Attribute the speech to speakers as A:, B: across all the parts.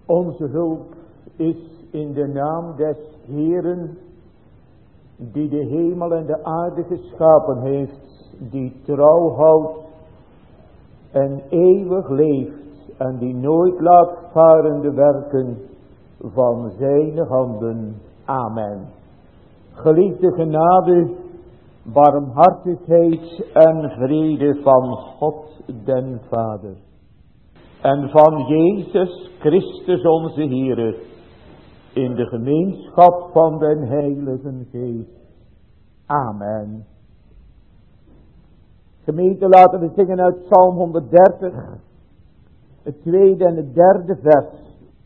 A: Onze hulp is in de naam des Heeren, die de hemel en de aarde geschapen heeft, die trouw houdt en eeuwig leeft en die nooit laat varen de werken van zijn handen. Amen. Geliefde genade, barmhartigheid en vrede van God den Vader en van Jezus Christus onze Heere in de gemeenschap van den Heilige Geest. Amen. Gemeente, laten we zingen uit Psalm 130, het tweede en het derde vers.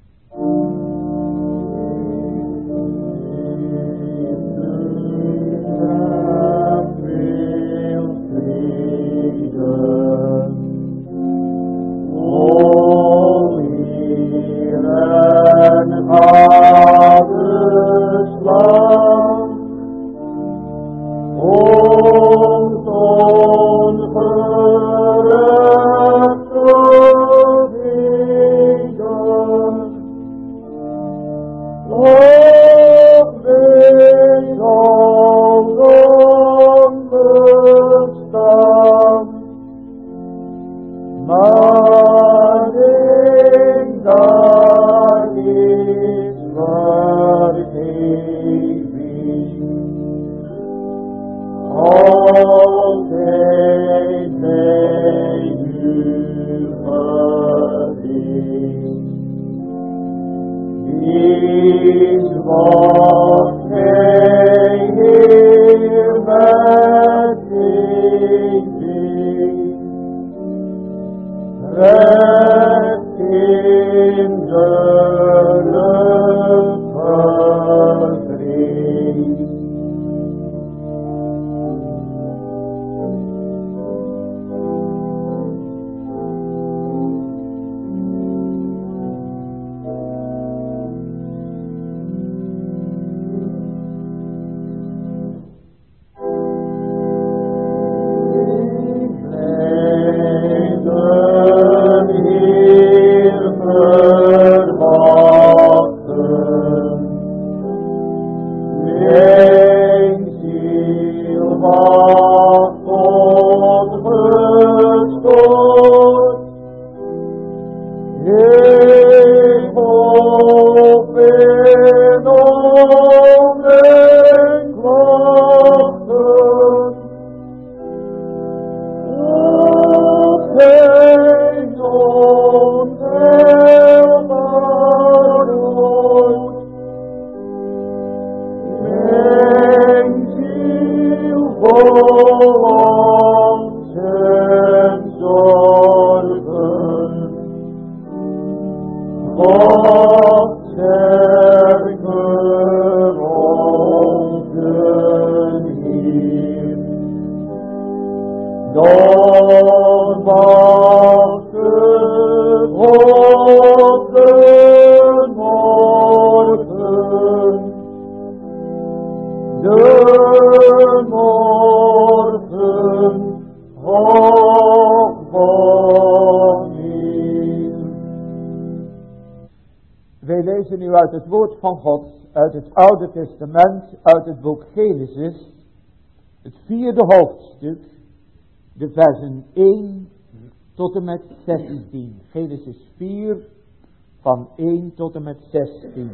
A: Uit het woord van God, uit het Oude Testament, uit het boek Genesis, het 4e hoofdstuk, de versen 1 tot en met 16. Genesis 4, van 1 tot en met 16.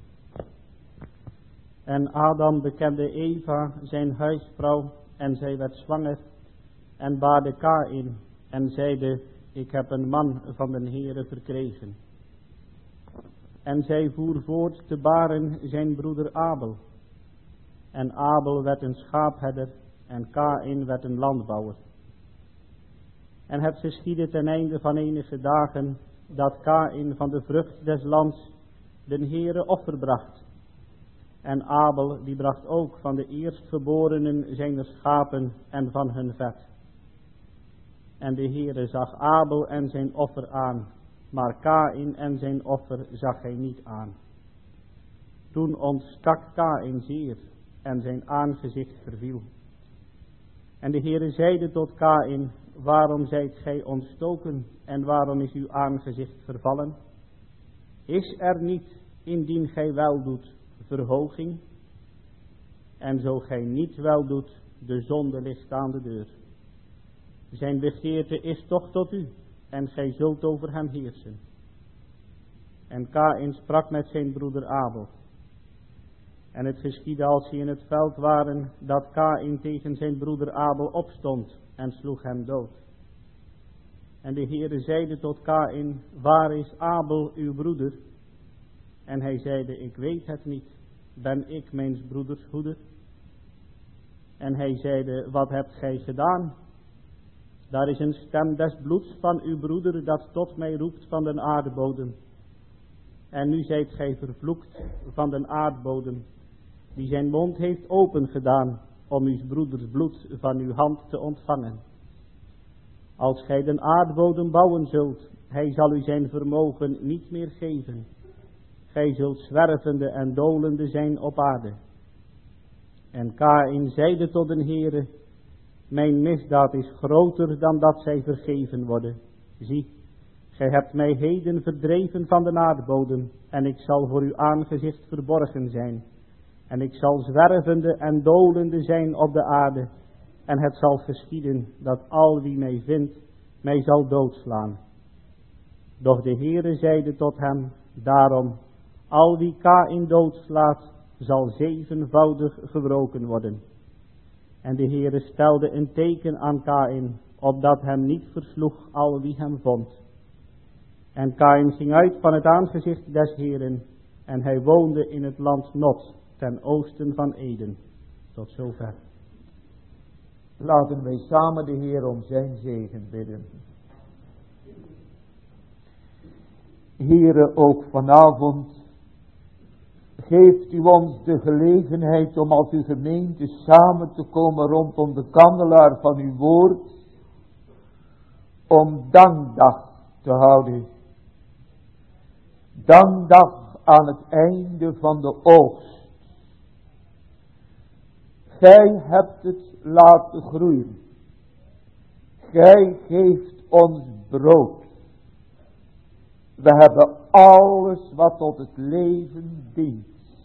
B: En Adam bekende Eva, zijn huisvrouw, en zij werd zwanger, en baarde Kaïn, en zeide, ik heb een man van den Heere verkregen. En zij voer voort te baren zijn broeder Abel. En Abel werd een schaapherder en Kaïn werd een landbouwer. En het geschiedde ten einde van enige dagen dat Kaïn van de vrucht des lands den Heere offer bracht. En Abel die bracht ook van de eerstgeborenen zijner schapen en van hun vet. En de Heere zag Abel en zijn offer aan, maar Kaïn en zijn offer zag hij niet aan. Toen ontstak Kaïn zeer en zijn aangezicht verviel. En de Heere zeide tot Kaïn, waarom zijt gij ontstoken en waarom is uw aangezicht vervallen? Is er niet, indien gij wel doet, verhoging? En zo gij niet wel doet, de zonde ligt aan de deur. Zijn begeerte is toch tot u, en gij zult over hem heersen. En Kaïn sprak met zijn broeder Abel. En het geschiedde als ze in het veld waren, dat Kaïn tegen zijn broeder Abel opstond en sloeg hem dood. En de Heere zeide tot Kaïn, waar is Abel uw broeder? En hij zeide, ik weet het niet, ben ik mijns broeders hoeder? En hij zeide, wat hebt gij gedaan? Daar is een stem des bloeds van uw broeder, dat tot mij roept van den aardbodem. En nu zijt gij vervloekt van den aardbodem, die zijn mond heeft opengedaan, om uw broeders bloed van uw hand te ontvangen. Als gij den aardbodem bouwen zult, hij zal u zijn vermogen niet meer geven. Gij zult zwervende en dolende zijn op aarde. En Kaïn zeide tot den Heere, mijn misdaad is groter dan dat zij vergeven worden. Zie, gij hebt mij heden verdreven van de aardbodem, en ik zal voor uw aangezicht verborgen zijn. En ik zal zwervende en dolende zijn op de aarde, en het zal geschieden dat al wie mij vindt, mij zal doodslaan. Doch de Heere zeide tot hem, daarom, al wie Kaïn doodslaat, zal 7voudig gewroken worden. En de Heere stelde een teken aan Kaïn, opdat hem niet versloeg al wie hem vond. En Kaïn ging uit van het aangezicht des Heeren, en hij woonde in het land Nod, ten oosten van Eden. Tot zover.
A: Laten wij samen de Heer om zijn zegen bidden. Heere, ook vanavond geeft u ons de gelegenheid om als uw gemeente samen te komen rondom de kandelaar van uw woord, om dankdag te houden. Dankdag aan het einde van de oogst. Gij hebt het laten groeien. Gij geeft ons brood. We hebben alles wat tot het leven dient.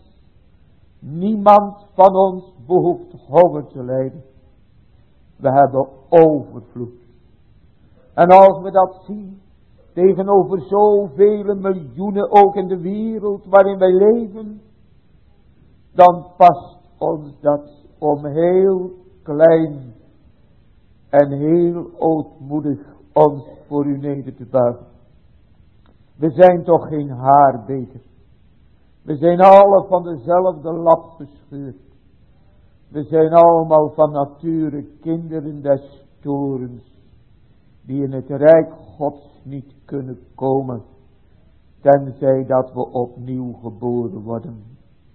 A: Niemand van ons behoeft honger te lijden. We hebben overvloed. En als we dat zien, tegenover zoveel miljoenen ook in de wereld waarin wij leven, dan past ons dat om heel klein en heel ootmoedig ons voor u neder te buigen. We zijn toch geen haar beter. We zijn alle van dezelfde lap gescheurd. We zijn allemaal van nature kinderen des torens, die in het rijk Gods niet kunnen komen, tenzij dat we opnieuw geboren worden.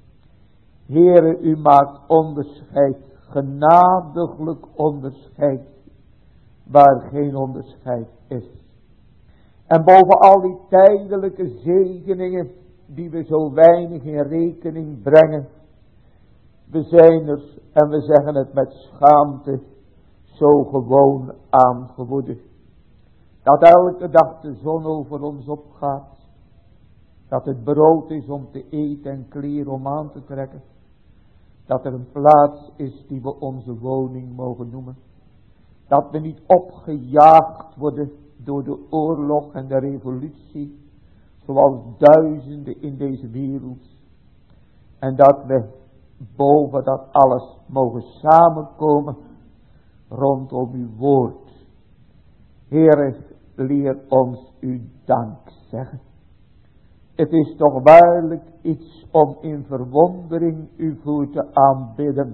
A: Heere, u maakt onderscheid, genadiglijk onderscheid, waar geen onderscheid is. En boven al die tijdelijke zegeningen, die we zo weinig in rekening brengen, we zijn er, en we zeggen het met schaamte, zo gewoon aangewoeden. Dat elke dag de zon over ons opgaat. Dat het brood is om te eten en kleren om aan te trekken. Dat er een plaats is die we onze woning mogen noemen. Dat we niet opgejaagd worden door de oorlog en de revolutie, zoals duizenden in deze wereld. En dat we boven dat alles mogen samenkomen rondom uw woord. Heere, leer ons uw dank zeggen. Het is toch waarlijk iets om in verwondering uw voor te aanbidden.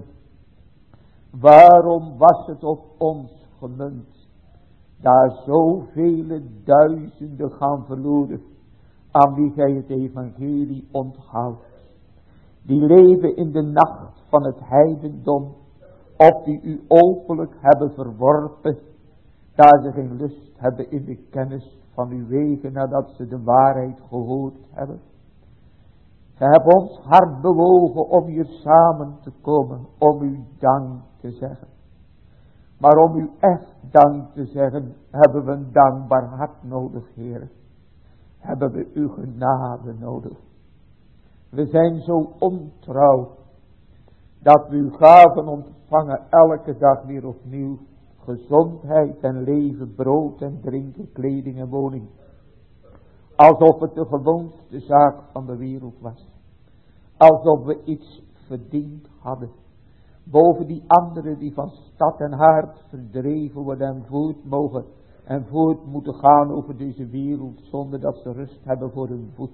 A: Waarom was het op ons gemunt, daar zoveel duizenden gaan verloren, aan wie gij het evangelie onthoudt, die leven in de nacht van het heidendom, of die u openlijk hebben verworpen, daar ze geen lust hebben in de kennis van uw wegen, nadat ze de waarheid gehoord hebben. Gij hebt ons hart bewogen om hier samen te komen, om u dank te zeggen. Maar om u echt dank te zeggen, hebben we een dankbaar hart nodig, Heer. hebben we uw genade nodig. We zijn zo ontrouw dat we uw gaven ontvangen elke dag weer opnieuw. Gezondheid en leven, brood en drinken, kleding en woning. Alsof het de gewoonste zaak van de wereld was. Alsof we iets verdiend hadden. Boven die anderen die van stad en haard verdreven worden en voort mogen en voort moeten gaan over deze wereld zonder dat ze rust hebben voor hun voet.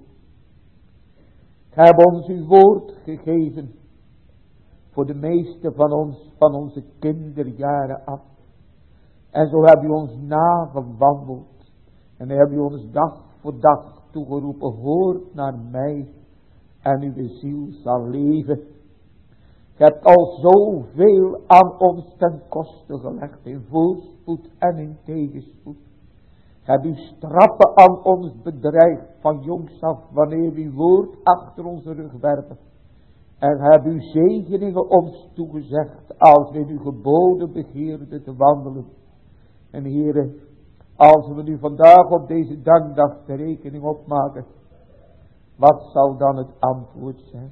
A: Gij hebt ons uw woord gegeven voor de meeste van ons, van onze kinderjaren af. En zo heb u ons nagewandeld. En heb u ons dag voor dag toegeroepen, hoort naar mij en uw ziel zal leven. Je hebt al zoveel aan ons ten koste gelegd, in voorspoed en in tegenspoed. Je hebt uw straffen aan ons bedreigd van jongs af, wanneer uw woord achter onze rug werpen. En hebt uw zegeningen ons toegezegd, als we in uw geboden begeerden te wandelen. En Heere, als we nu vandaag op deze dankdag de rekening opmaken, wat zal dan het antwoord zijn?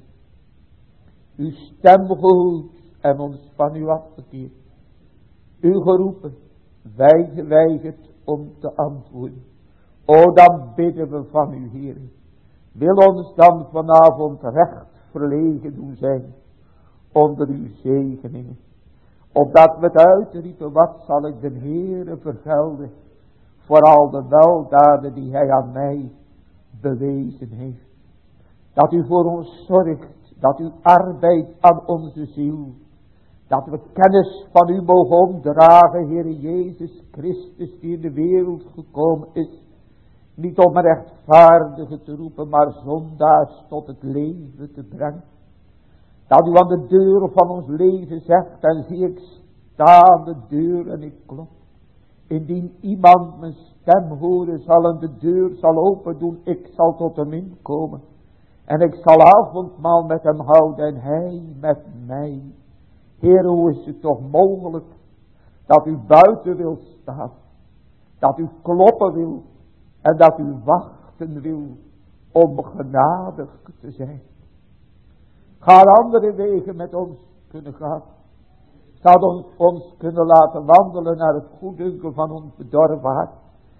A: Uw stem gehoord en ons van u afgekeerd. U geroepen, wij geweigerd om te antwoorden. O, dan bidden we van u, Heer. Wil ons dan vanavond recht verlegen doen zijn onder uw zegeningen. Opdat we het uitriepen, wat zal ik de Heere vergelden voor al de weldaden die hij aan mij bewezen heeft. Dat u voor ons zorgt, dat u arbeidt aan onze ziel. Dat we kennis van u mogen omdragen, Heere Jezus Christus, die in de wereld gekomen is. Niet om rechtvaardigen te roepen, maar zondaars tot het leven te brengen. Dat u aan de deur van ons leven zegt, en zie ik sta aan de deur en ik klop. Indien iemand mijn stem horen zal en de deur zal open doen, ik zal tot hem inkomen. En ik zal avondmaal met hem houden en hij met mij. Heer, hoe is het toch mogelijk dat u buiten wil staan, dat u kloppen wil en dat u wachten wil om genadig te zijn. Ga andere wegen met ons kunnen gaan. Zou ons kunnen laten wandelen naar het goeddunken van ons bedorven hart.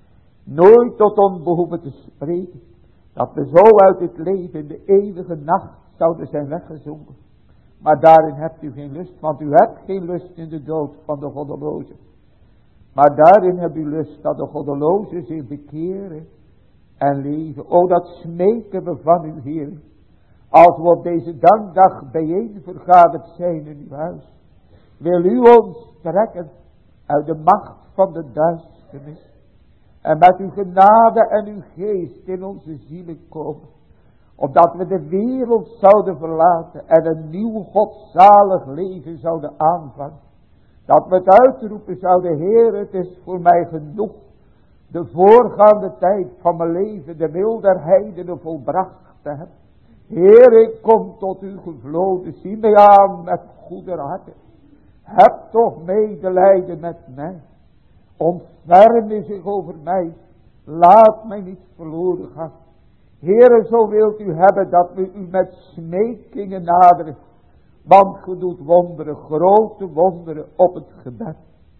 A: Nooit tot ons behoeven te spreken. Dat we zo uit het leven in de eeuwige nacht zouden zijn weggezonken. Maar daarin hebt u geen lust, want u hebt geen lust in de dood van de goddelozen. Maar daarin hebt u lust dat de goddelozen zich bekeren en leven. O, dat smeken we van u, Heer. Als we op deze dankdag bijeen vergaderd zijn in uw huis. Wil u ons trekken uit de macht van de duisternis. En met uw genade en uw geest in onze zielen komen. Opdat we de wereld zouden verlaten en een nieuw godzalig leven zouden aanvangen. Dat we het uitroepen zouden, Heer, het is voor mij genoeg. De voorgaande tijd van mijn leven, de wil der heidenen volbracht te hebben. Heer, ik kom tot u gevloden, zie mij aan met goede harten. Heb toch medelijden met mij. Ontferm zich over mij. Laat mij niet verloren gaan. Heere, zo wilt u hebben dat we u met smekingen naderen. Want ge doet wonderen, grote wonderen op het gebed.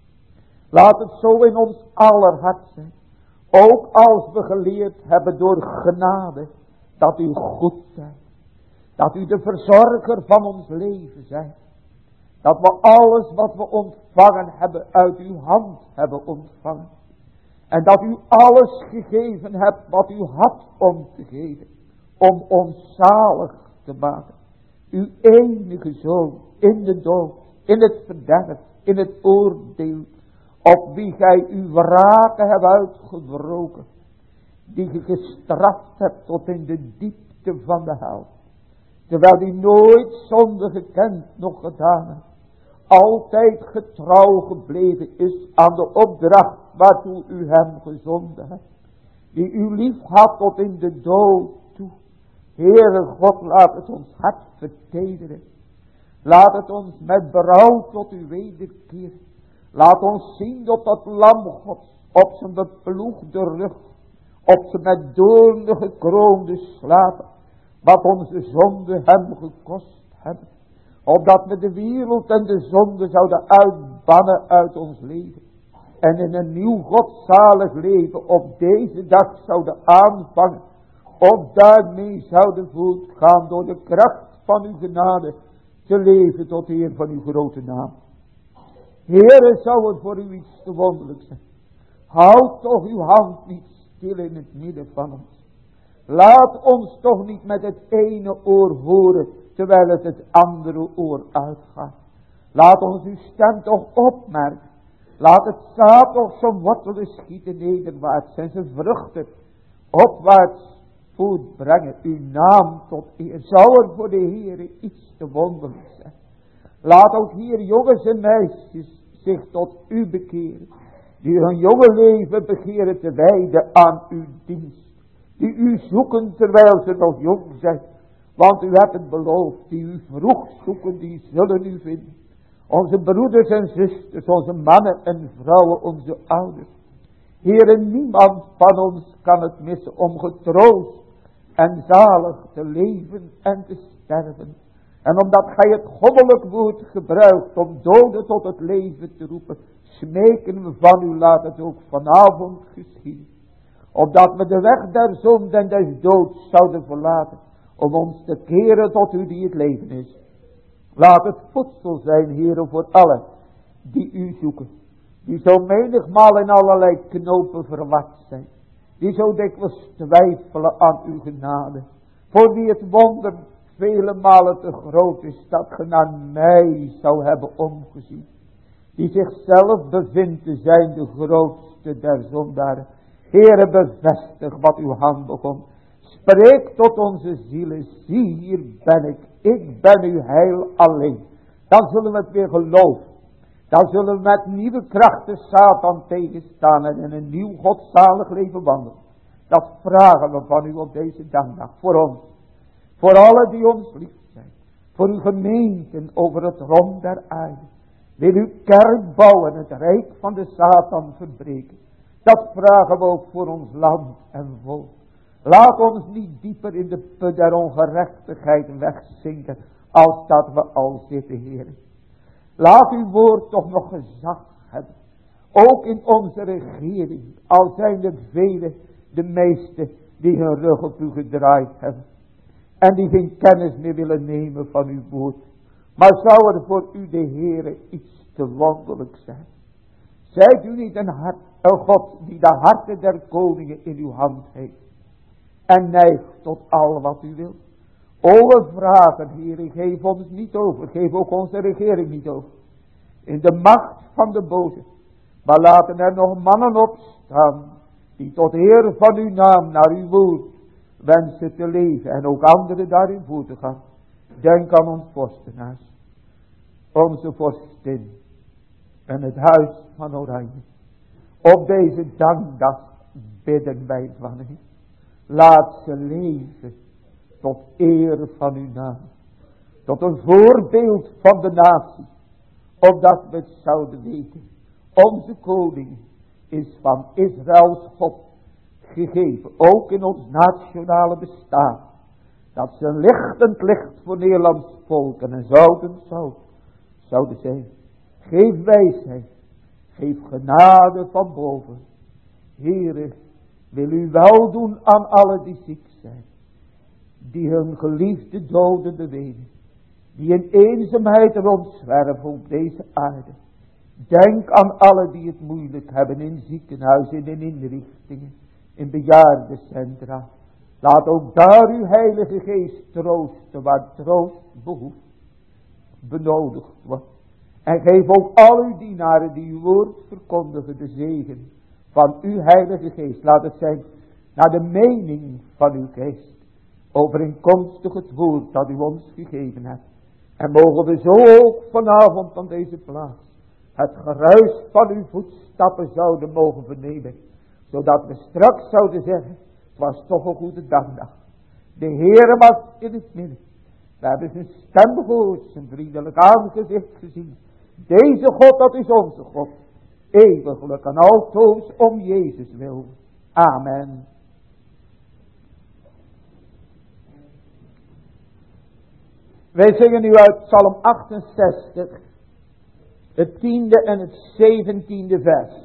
A: Laat het zo in ons aller hart zijn. Ook als we geleerd hebben door genade dat u goed bent. Dat u de verzorger van ons leven bent. Dat we alles wat we ontvangen hebben uit uw hand hebben ontvangen. En dat u alles gegeven hebt wat u had om te geven. Om ons zalig te maken. Uw enige zoon in de dood, in het verderf, in het oordeel. Op wie gij uw wraken hebt uitgebroken. Die ge gestraft hebt tot in de diepte van de hel. Terwijl die nooit zonde gekend nog gedaan heeft. Altijd getrouw gebleven is aan de opdracht waartoe u hem gezonden hebt. Die u lief had tot in de dood toe. Heere God, laat het ons hart vertederen. Laat het ons met berouw tot u wederkeren. Laat ons zien op dat lam Gods, op zijn beploegde rug. Op ze met doornen gekroonde slapen. Wat onze zonden hem gekost hebben. Opdat we de wereld en de zonde zouden uitbannen uit ons leven. En in een nieuw godzalig leven op deze dag zouden aanvangen. Of daarmee zouden voortgaan door de kracht van uw genade. Te leven tot eer van uw grote naam. Heere, zou het voor u iets te wonderlijk zijn. Houd toch uw hand niet stil in het midden van ons. Laat ons toch niet met het ene oor horen, terwijl het andere oor uitgaat. Laat ons uw stem toch opmerken. Laat het zaad toch zijn wortelen schieten nederwaarts en zijn vruchten opwaarts voortbrengen. Uw naam tot eer. Zou er voor de Heere iets te wonderlijk zijn. Laat ook hier jongens en meisjes zich tot u bekeren. Die hun jonge leven begeren te wijden aan uw dienst. Die u zoeken terwijl ze nog jong zijn. Want u hebt het beloofd. Die u vroeg zoeken, die zullen u vinden. Onze broeders en zusters, onze mannen en vrouwen, onze ouders. Heere, niemand van ons kan het missen om getroost en zalig te leven en te sterven. En omdat gij het goddelijk woord gebruikt om doden tot het leven te roepen, smeken we van u, laat het ook vanavond geschieden. Opdat we de weg der zonde en des doods zouden verlaten, om ons te keren tot u die het leven is. Laat het voedsel zijn, Heere, voor allen die u zoeken. Die zo menigmaal in allerlei knopen verward zijn. Die zo dikwijls twijfelen aan uw genade. Voor wie het wonder vele malen te groot is, dat ge naar mij zou hebben omgezien. Die zichzelf bevindt te zijn de grootste der zondaren. Heere, bevestig wat uw hand begon. Spreek tot onze zielen. Zie, hier ben ik. Ik ben uw heil alleen. Dan zullen we het weer geloven. Dan zullen we met nieuwe krachten Satan tegenstaan en in een nieuw godzalig leven wandelen. Dat vragen we van u op deze dankdag. Voor ons. Voor allen die ons lief zijn. Voor uw gemeenten over het rond der aarde. Wil uw kerk bouwen en het rijk van de Satan verbreken. Dat vragen we ook voor ons land en volk. Laat ons niet dieper in de put der ongerechtigheid wegzinken als dat we al zitten, Heer. Laat uw woord toch nog gezag hebben. Ook in onze regering. Al zijn er velen, de meesten, die hun rug op u gedraaid hebben. En die geen kennis meer willen nemen van uw woord. Maar zou er voor u, de Heere, iets te wonderlijk zijn? Zijt u niet een God die de harten der koningen in uw hand heeft. En neigt tot al wat u wilt. O, we vragen, Heere, geef ons niet over. Geef ook onze regering niet over. In de macht van de boze. Maar laten er nog mannen opstaan. Die tot eer van uw naam naar uw woord wensen te leven. En ook anderen daarin voor te gaan. Denk aan ons vorstenaars. Onze vorstin. En het huis van Oranje. Op deze dankdag bidden wij van u. Laat ze leven tot eer van uw naam. Tot een voorbeeld van de natie. Opdat we het zouden weten. Onze koning is van Israëls God gegeven. Ook in ons nationale bestaan. Dat ze lichtend licht voor Nederlands volken en zouden zijn. Geef wijsheid. Geef genade van boven. Heere, wil u wel doen aan alle die ziek zijn. Die hun geliefde doden bewegen. Die in eenzaamheid rondzwerven op deze aarde. Denk aan alle die het moeilijk hebben in ziekenhuizen, in inrichtingen, in bejaardencentra. Laat ook daar uw heilige geest troosten waar troost benodigd wordt. En geef ook al uw dienaren die uw woord verkondigen de zegen van uw heilige geest. Laat het zijn naar de mening van uw geest. Overeenkomstig het woord dat u ons gegeven hebt. En mogen we zo ook vanavond van deze plaats het geruis van uw voetstappen zouden mogen vernemen. Zodat we straks zouden zeggen, het was toch een goede dankdag. De Heere was in het midden. We hebben zijn stem gehoord, zijn vriendelijk aangezicht gezien. Deze God, dat is onze God. Eeuwiglijk en altoos om Jezus wil. Amen. Wij zingen nu uit Psalm 68, het 10e en het 17e vers.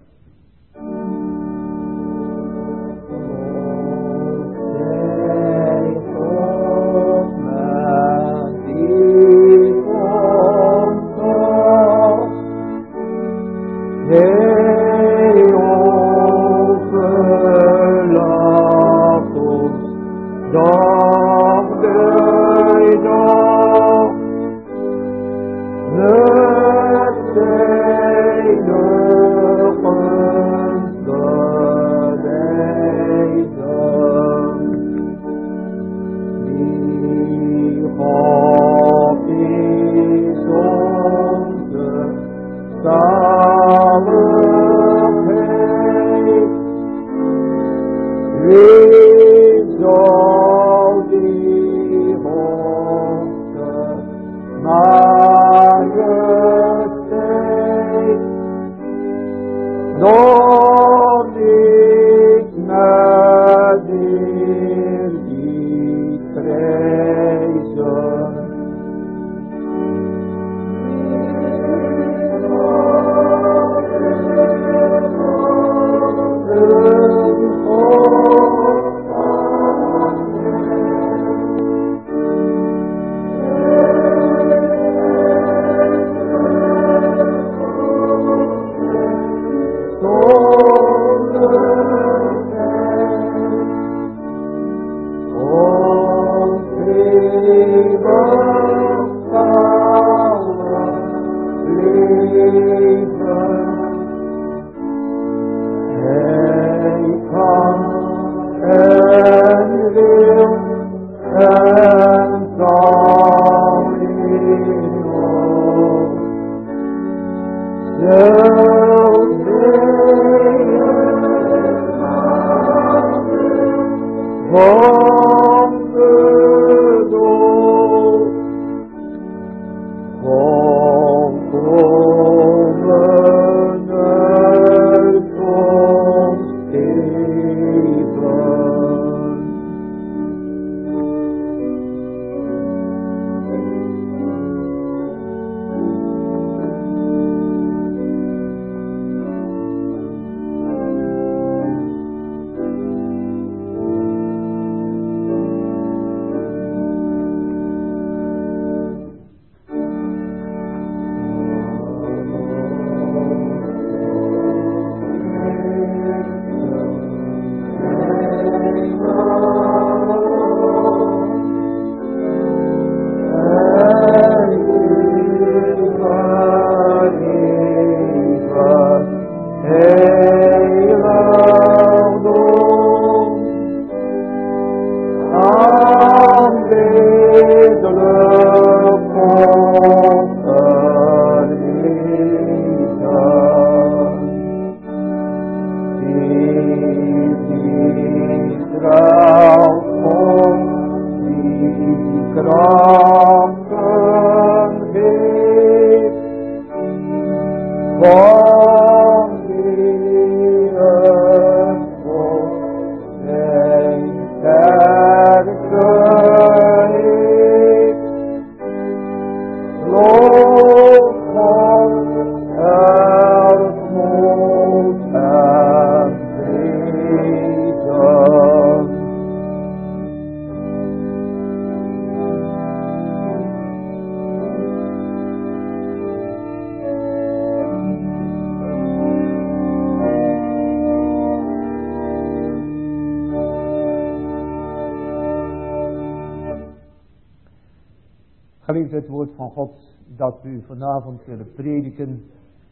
A: Geliefd, het woord van God dat u vanavond willen prediken,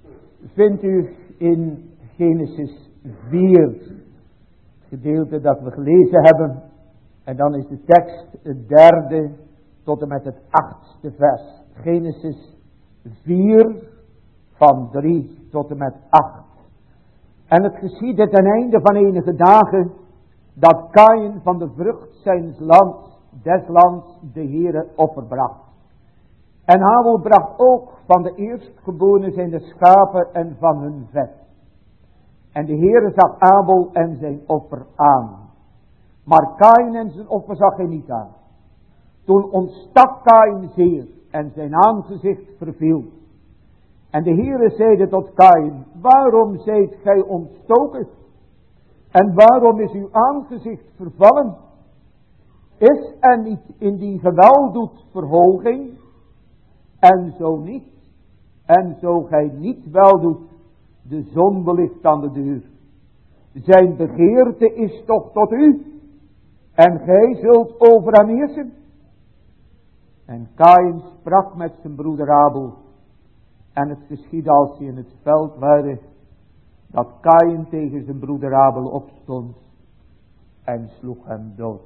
A: vindt u in Genesis 4, het gedeelte dat we gelezen hebben. En dan is de tekst het 3e tot en met het 8e vers. Genesis 4 van 3 tot en met 8. En het geschiedde ten einde van enige dagen dat Kaïn van de vrucht zijns lands, des lands, de Heere offer bracht. En Abel bracht ook van de eerstgeborenen zijn de schapen en van hun vet. En de Heere zag Abel en zijn offer aan. Maar Kaïn en zijn offer zag hij niet aan. Toen ontstak Kaïn zeer en zijn aangezicht verviel. En de Heere zeide tot Kaïn, waarom zijt gij ontstoken? En waarom is uw aangezicht vervallen? Is er niet in die geweldoet verhoging? En zo niet, en zo gij niet wel doet, de zon belicht aan de deur. Zijn begeerte is toch tot u, en gij zult over hem heersen. En Kaïn sprak met zijn broeder Abel, en het geschiedde als ze in het veld waren, dat Kaïn tegen zijn broeder Abel opstond, en sloeg hem dood.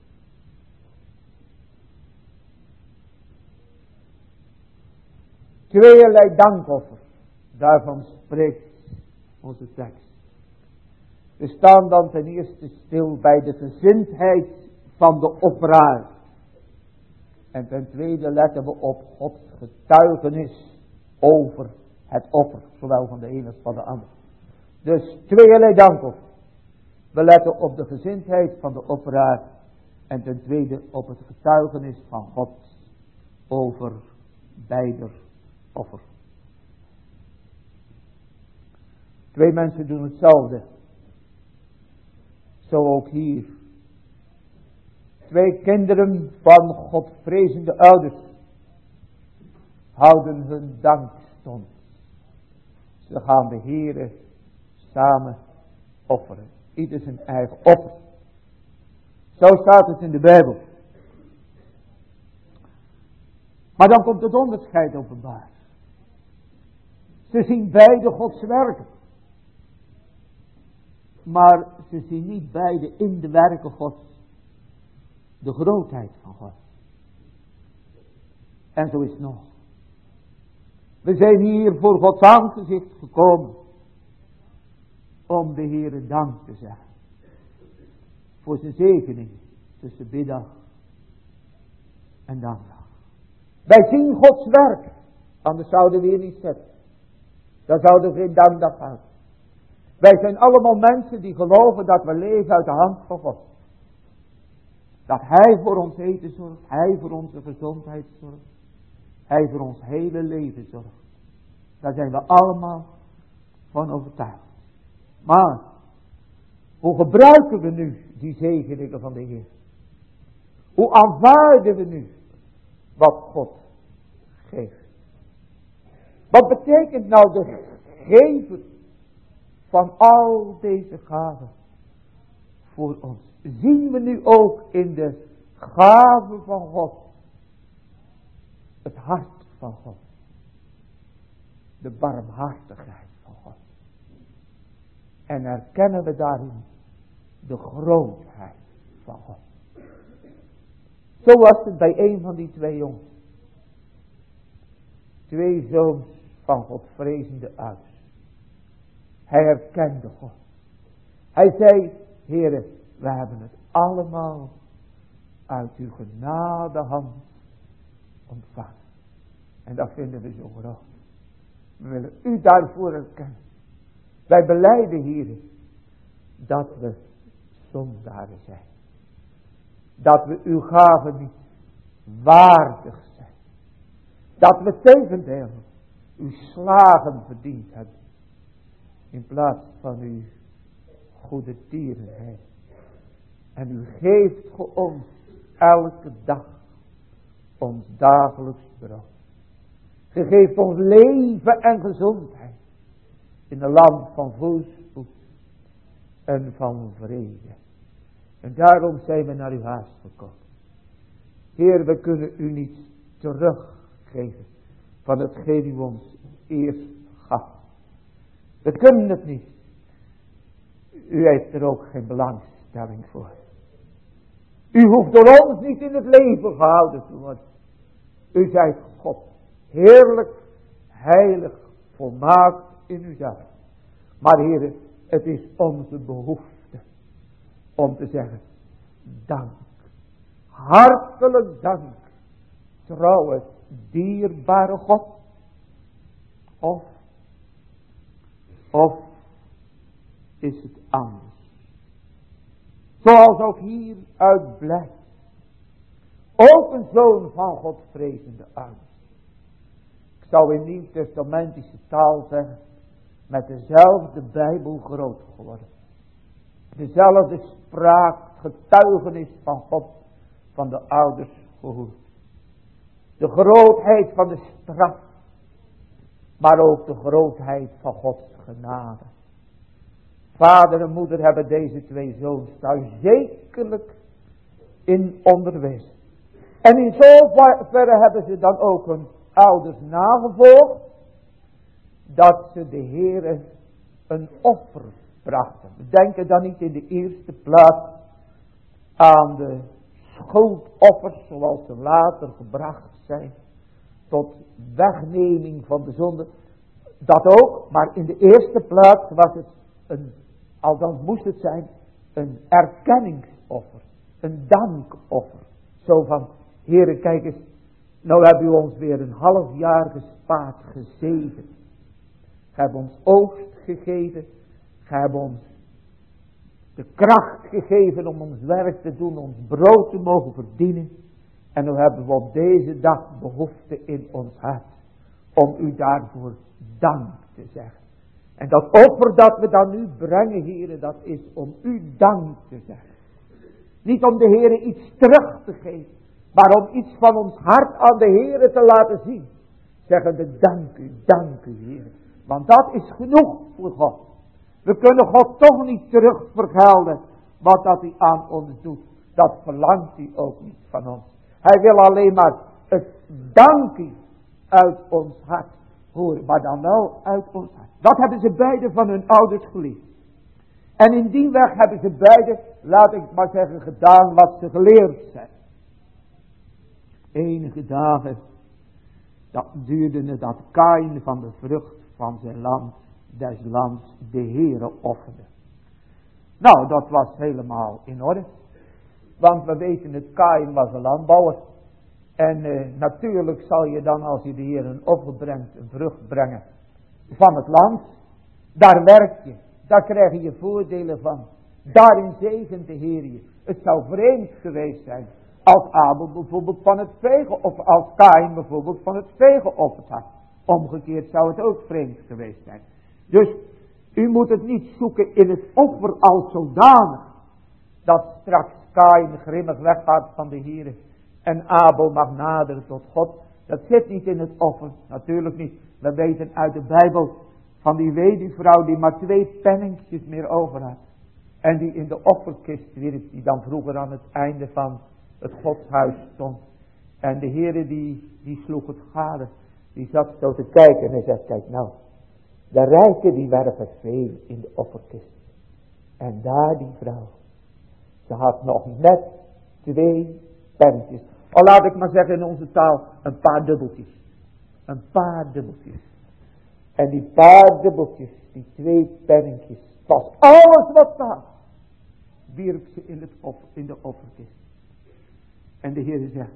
A: Tweeërlei dankoffer, daarvan spreekt onze tekst. We staan dan ten eerste stil bij de gezindheid van de offeraar. En ten tweede letten we op Gods getuigenis over het offer, zowel van de ene als van de ander. Dus tweeërlei dankoffer. We letten op de gezindheid van de offeraar en ten tweede op het getuigenis van God over beider offer. Twee mensen doen hetzelfde. Zo ook hier. Twee kinderen van godvrezende ouders houden hun dankstond. Ze gaan de Heere samen offeren. Ieder zijn eigen offer. Zo staat het in de Bijbel. Maar dan komt het onderscheid openbaar. Ze zien beide Gods werken. Maar ze zien niet beide in de werken Gods de grootheid van God. En zo is het nog. We zijn hier voor Gods aangezicht gekomen om de Heere dank te zeggen. Voor zijn zegening tussen middag en dandag. Wij zien Gods werk. Anders zouden we hier niet zitten. Dan zouden we geen dankdag houden. Wij zijn allemaal mensen die geloven dat we leven uit de hand van God. Dat Hij voor ons eten zorgt. Hij voor onze gezondheid zorgt. Hij voor ons hele leven zorgt. Daar zijn we allemaal van overtuigd. Maar, hoe gebruiken we nu die zegeningen van de Heer? Hoe aanvaarden we nu wat God geeft? Wat betekent nou de geven van al deze gaven voor ons? Zien we nu ook in de gaven van God het hart van God, de barmhartigheid van God, en erkennen we daarin de grootheid van God? Zo was het bij een van die twee jongens, twee zoons van godvrezende ouders. Hij herkende God. Hij zei, Heere, we hebben het allemaal uit uw genadehand ontvangen. En dat vinden we zo groot. We willen u daarvoor erkennen. Wij belijden, Heere, dat we zondaren zijn. Dat we uw gaven niet waardig zijn. Dat we tegendeel uw slagen verdiend hebben. In plaats van uw goede tierenheid. En u geeft ons elke dag ons dagelijks brood. Ge geeft ons leven en gezondheid. In een land van voorspoed en van vrede. En daarom zijn we naar uw huis gekomen. Heer, we kunnen u niet teruggeven van hetgeen u ons eerst gaf. We kunnen het niet. U heeft er ook geen belangstelling voor. U hoeft door ons niet in het leven gehouden te worden. U zijt God, heerlijk, heilig, volmaakt in uzelf. Maar Heer, het is onze behoefte om te zeggen, dank. Hartelijk dank, trouwe, dierbare God. Of is het anders? Zoals ook hier uit blijkt. ook een zoon van Godvrezende ouders. Ik zou in nieuwtestamentische taal zeggen, met dezelfde Bijbel groot geworden. Dezelfde spraak, getuigenis van God, van de ouders gehoord. De grootheid van de straf, maar ook de grootheid van Gods genade. Vader en moeder hebben deze twee zoons daar zekerlijk in onderwezen. En in zoverre hebben ze dan ook hun ouders nagevolgd, dat ze de Heere een offer brachten. We denken dan niet in de eerste plaats aan de schuldoffers zoals ze later gebracht zijn tot wegneming van de zonde. Dat ook, maar in de eerste plaats was het althans moest het zijn, een erkenningsoffer, een dankoffer. Zo van, Heere, kijk eens, nou hebben u ons weer een half jaar gespaard, gezegend. Gij hebt ons oogst gegeven, gij hebt ons de kracht gegeven om ons werk te doen, ons brood te mogen verdienen. En nu hebben we op deze dag behoefte in ons hart om u daarvoor dank te zeggen. En dat offer dat we dan nu brengen, Heere, dat is om u dank te zeggen. Niet om de Heere iets terug te geven, maar om iets van ons hart aan de Heere te laten zien. Zeggende, dank u, Heere. Want dat is genoeg voor God. We kunnen God toch niet terugvergelden wat dat hij aan ons doet. Dat verlangt hij ook niet van ons. Hij wil alleen maar het dankie uit ons hart horen. Maar dan wel uit ons hart. Dat hebben ze beide van hun ouders geleerd. En in die weg hebben ze beide, laat ik maar zeggen, gedaan wat ze geleerd zijn. Enige dagen, dat duurde het dat Kaïn van de vrucht van zijn land, des lands, de Heere offerde. Nou, dat was helemaal in orde. Want we weten het, Kaïn was een landbouwer. En natuurlijk zal je dan, als je de Heer een offer brengt, een vrucht brengen van het land. Daar werk je, daar krijg je voordelen van. Daarin zegent de Heer je. Het zou vreemd geweest zijn als Abel bijvoorbeeld van het vee, of als Kaïn bijvoorbeeld van het vee geofferd had. Omgekeerd zou het ook vreemd geweest zijn. Dus u moet het niet zoeken in het offer als zodanig, dat straks Kaïn grimmig weggaat van de Heer en Abel mag naderen tot God. Dat zit niet in het offer, natuurlijk niet. We weten uit de Bijbel van die weduwvrouw die maar 2 penninkjes meer over had. En die in de offerkist wierp, die dan vroeger aan het einde van het godshuis stond. En de Heere die sloeg het gade. Die zat zo te kijken en hij zegt, kijk nou. De rijken die werpen veel in de offerkist. En daar die vrouw. Ze had nog net 2 penninkjes. Al laat ik maar zeggen in onze taal, een paar dubbeltjes. Een paar dubbeltjes. En die paar dubbeltjes, die 2 penninkjes, was alles wat ze had. Wierp ze in de offerkist. En de Heer zegt,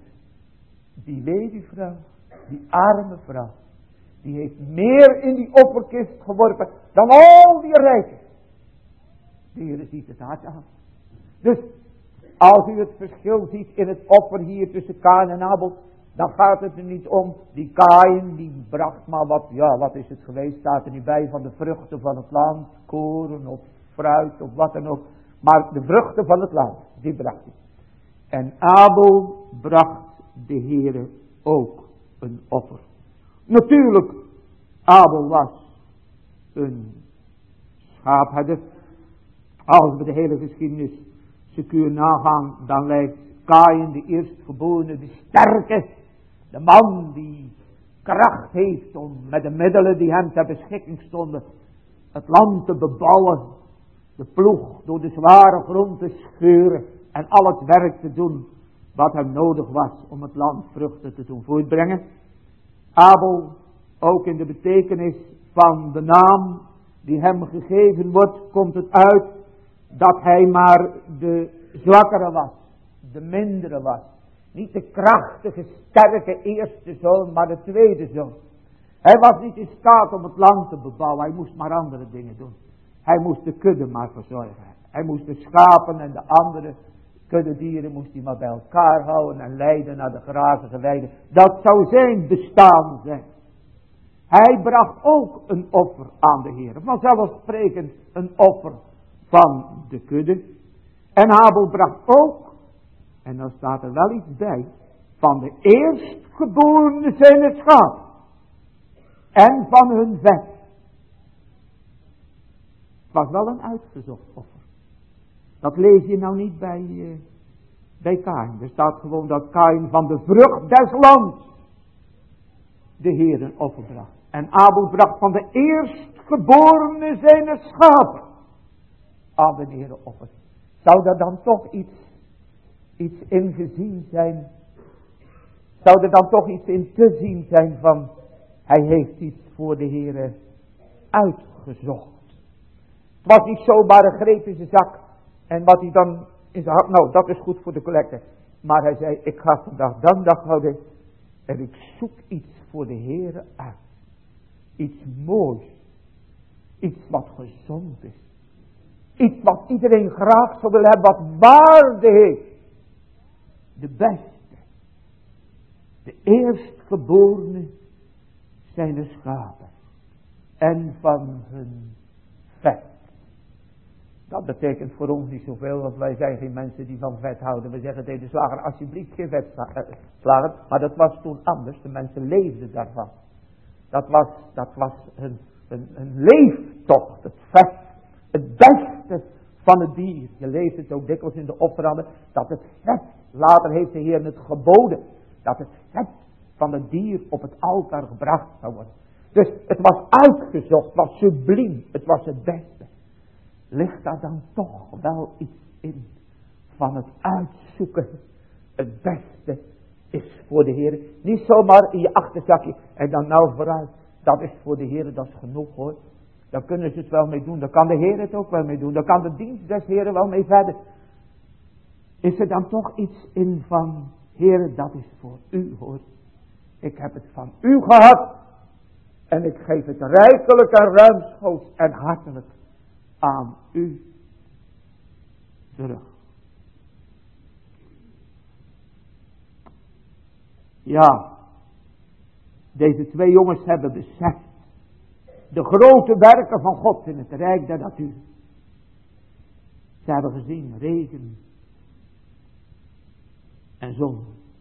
A: die weduwvrouw, die arme vrouw, die heeft meer in die offerkist geworpen dan al die rijken. De Heer ziet het hart aan. Dus als u het verschil ziet in het offer hier tussen Kaïn en Abel, dan gaat het er niet om. Die Kaïn die bracht maar wat is het geweest, staat er niet bij, van de vruchten van het land, koren of fruit of wat dan ook. Maar de vruchten van het land, die bracht hij. En Abel bracht de Heere ook een offer. Natuurlijk, Abel was een schaapherder. Als we de hele geschiedenis secuur nagaan, dan lijkt Kaïn de eerstgeborene, de sterke, de man die kracht heeft om met de middelen die hem ter beschikking stonden, het land te bebouwen, de ploeg door de zware grond te scheuren en al het werk te doen wat hem nodig was om het land vruchten te doen voortbrengen. Abel, ook in de betekenis van de naam die hem gegeven wordt, komt het uit dat hij maar de zwakkere was, de mindere was. Niet de krachtige, sterke eerste zoon, maar de tweede zoon. Hij was niet in staat om het land te bebouwen, hij moest maar andere dingen doen. Hij moest de kudde maar verzorgen. Hij moest de schapen en de andere Kuddedieren moest hij maar bij elkaar houden en leiden naar de grazige weiden. Dat zou zijn bestaan zijn. Hij bracht ook een offer aan de Heer. Vanzelfsprekend een offer van de kudde. En Abel bracht ook, en dan staat er wel iets bij, van de eerstgeborene zijn het schaap. En van hun vet. Het was wel een uitgezocht offer. Dat lees je nou niet bij Kaïn. Er staat gewoon dat Kaïn van de vrucht des lands de Heer een offer bracht. En Abel bracht van de eerstgeborene zijn schapen aan de Heer offer. Zou er dan toch iets in gezien zijn? Zou er dan toch iets in te zien zijn van, hij heeft iets voor de Heer uitgezocht. Het was niet zomaar een greep in zijn zak. En wat hij dan in zijn hart, nou dat is goed voor de collecte. Maar hij zei, ik ga vandaag dan dag houden. En ik zoek iets voor de Heer uit. Iets moois. Iets wat gezond is. Iets wat iedereen graag zou willen hebben, wat waarde heeft. De beste. De eerstgeborene zijn de schapen. En van hun vet. Dat betekent voor ons niet zoveel, want wij zijn geen mensen die van vet houden. We zeggen tegen de slager, alsjeblieft geen vet slagen. Maar dat was toen anders, de mensen leefden daarvan. Dat was een leeftocht, het vet, het beste van het dier. Je leest het ook dikwijls in de offeranden, dat het vet, later heeft de Heer het geboden, dat het vet van het dier op het altaar gebracht zou worden. Dus het was uitgezocht, het was subliem, het was het beste. Ligt daar dan toch wel iets in van het uitzoeken, het beste is voor de Heer. Niet zomaar in je achterzakje en dan nou vooruit, dat is voor de Heer, dat is genoeg hoor. Daar kunnen ze het wel mee doen, daar kan de Heer het ook wel mee doen, daar kan de dienst des Heeren wel mee verder. Is er dan toch iets in van, Heer, dat is voor u hoor. Ik heb het van u gehad en ik geef het rijkelijk en ruimschoots en hartelijk aan u terug. Ja, deze twee jongens hebben beseft de grote werken van God in het rijk der natuur. Ze hebben gezien regen en zon.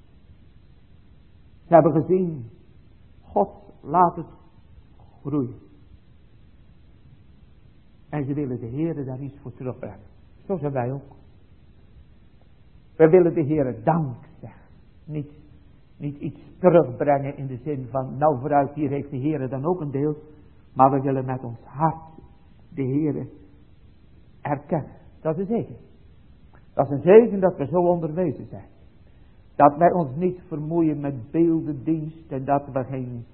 A: Ze hebben gezien, God laat het groeien. En ze willen de Heere daar iets voor terugbrengen. Zo zijn wij ook. We willen de Heere dank zeggen. Niet iets terugbrengen in de zin van, nou vooruit, hier heeft de Heere dan ook een deel. Maar we willen met ons hart de Heere erkennen. Dat is een zegen. Dat is een zegen dat we zo onderwezen zijn. Dat wij ons niet vermoeien met beeldendienst en dat we geen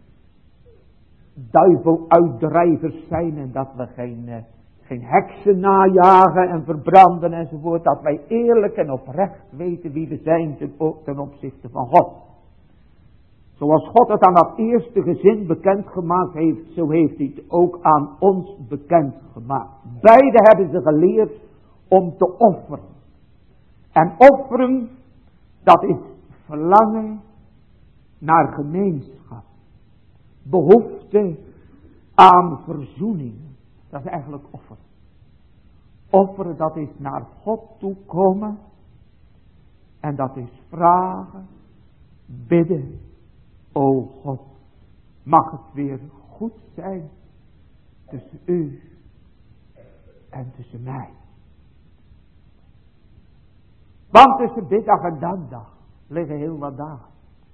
A: duiveluitdrijvers zijn en dat we geen heksen najagen en verbranden enzovoort. Dat wij eerlijk en oprecht weten wie we zijn ten opzichte van God. Zoals God het aan dat eerste gezin bekendgemaakt heeft, zo heeft hij het ook aan ons bekendgemaakt. Beiden hebben ze geleerd om te offeren. En offeren, dat is verlangen naar gemeenschap. Behoefte aan verzoening. Dat is eigenlijk offeren. Offeren, dat is naar God toe komen. En dat is vragen, bidden. O God, mag het weer goed zijn tussen u en tussen mij. Want tussen middag en dag liggen heel wat dagen.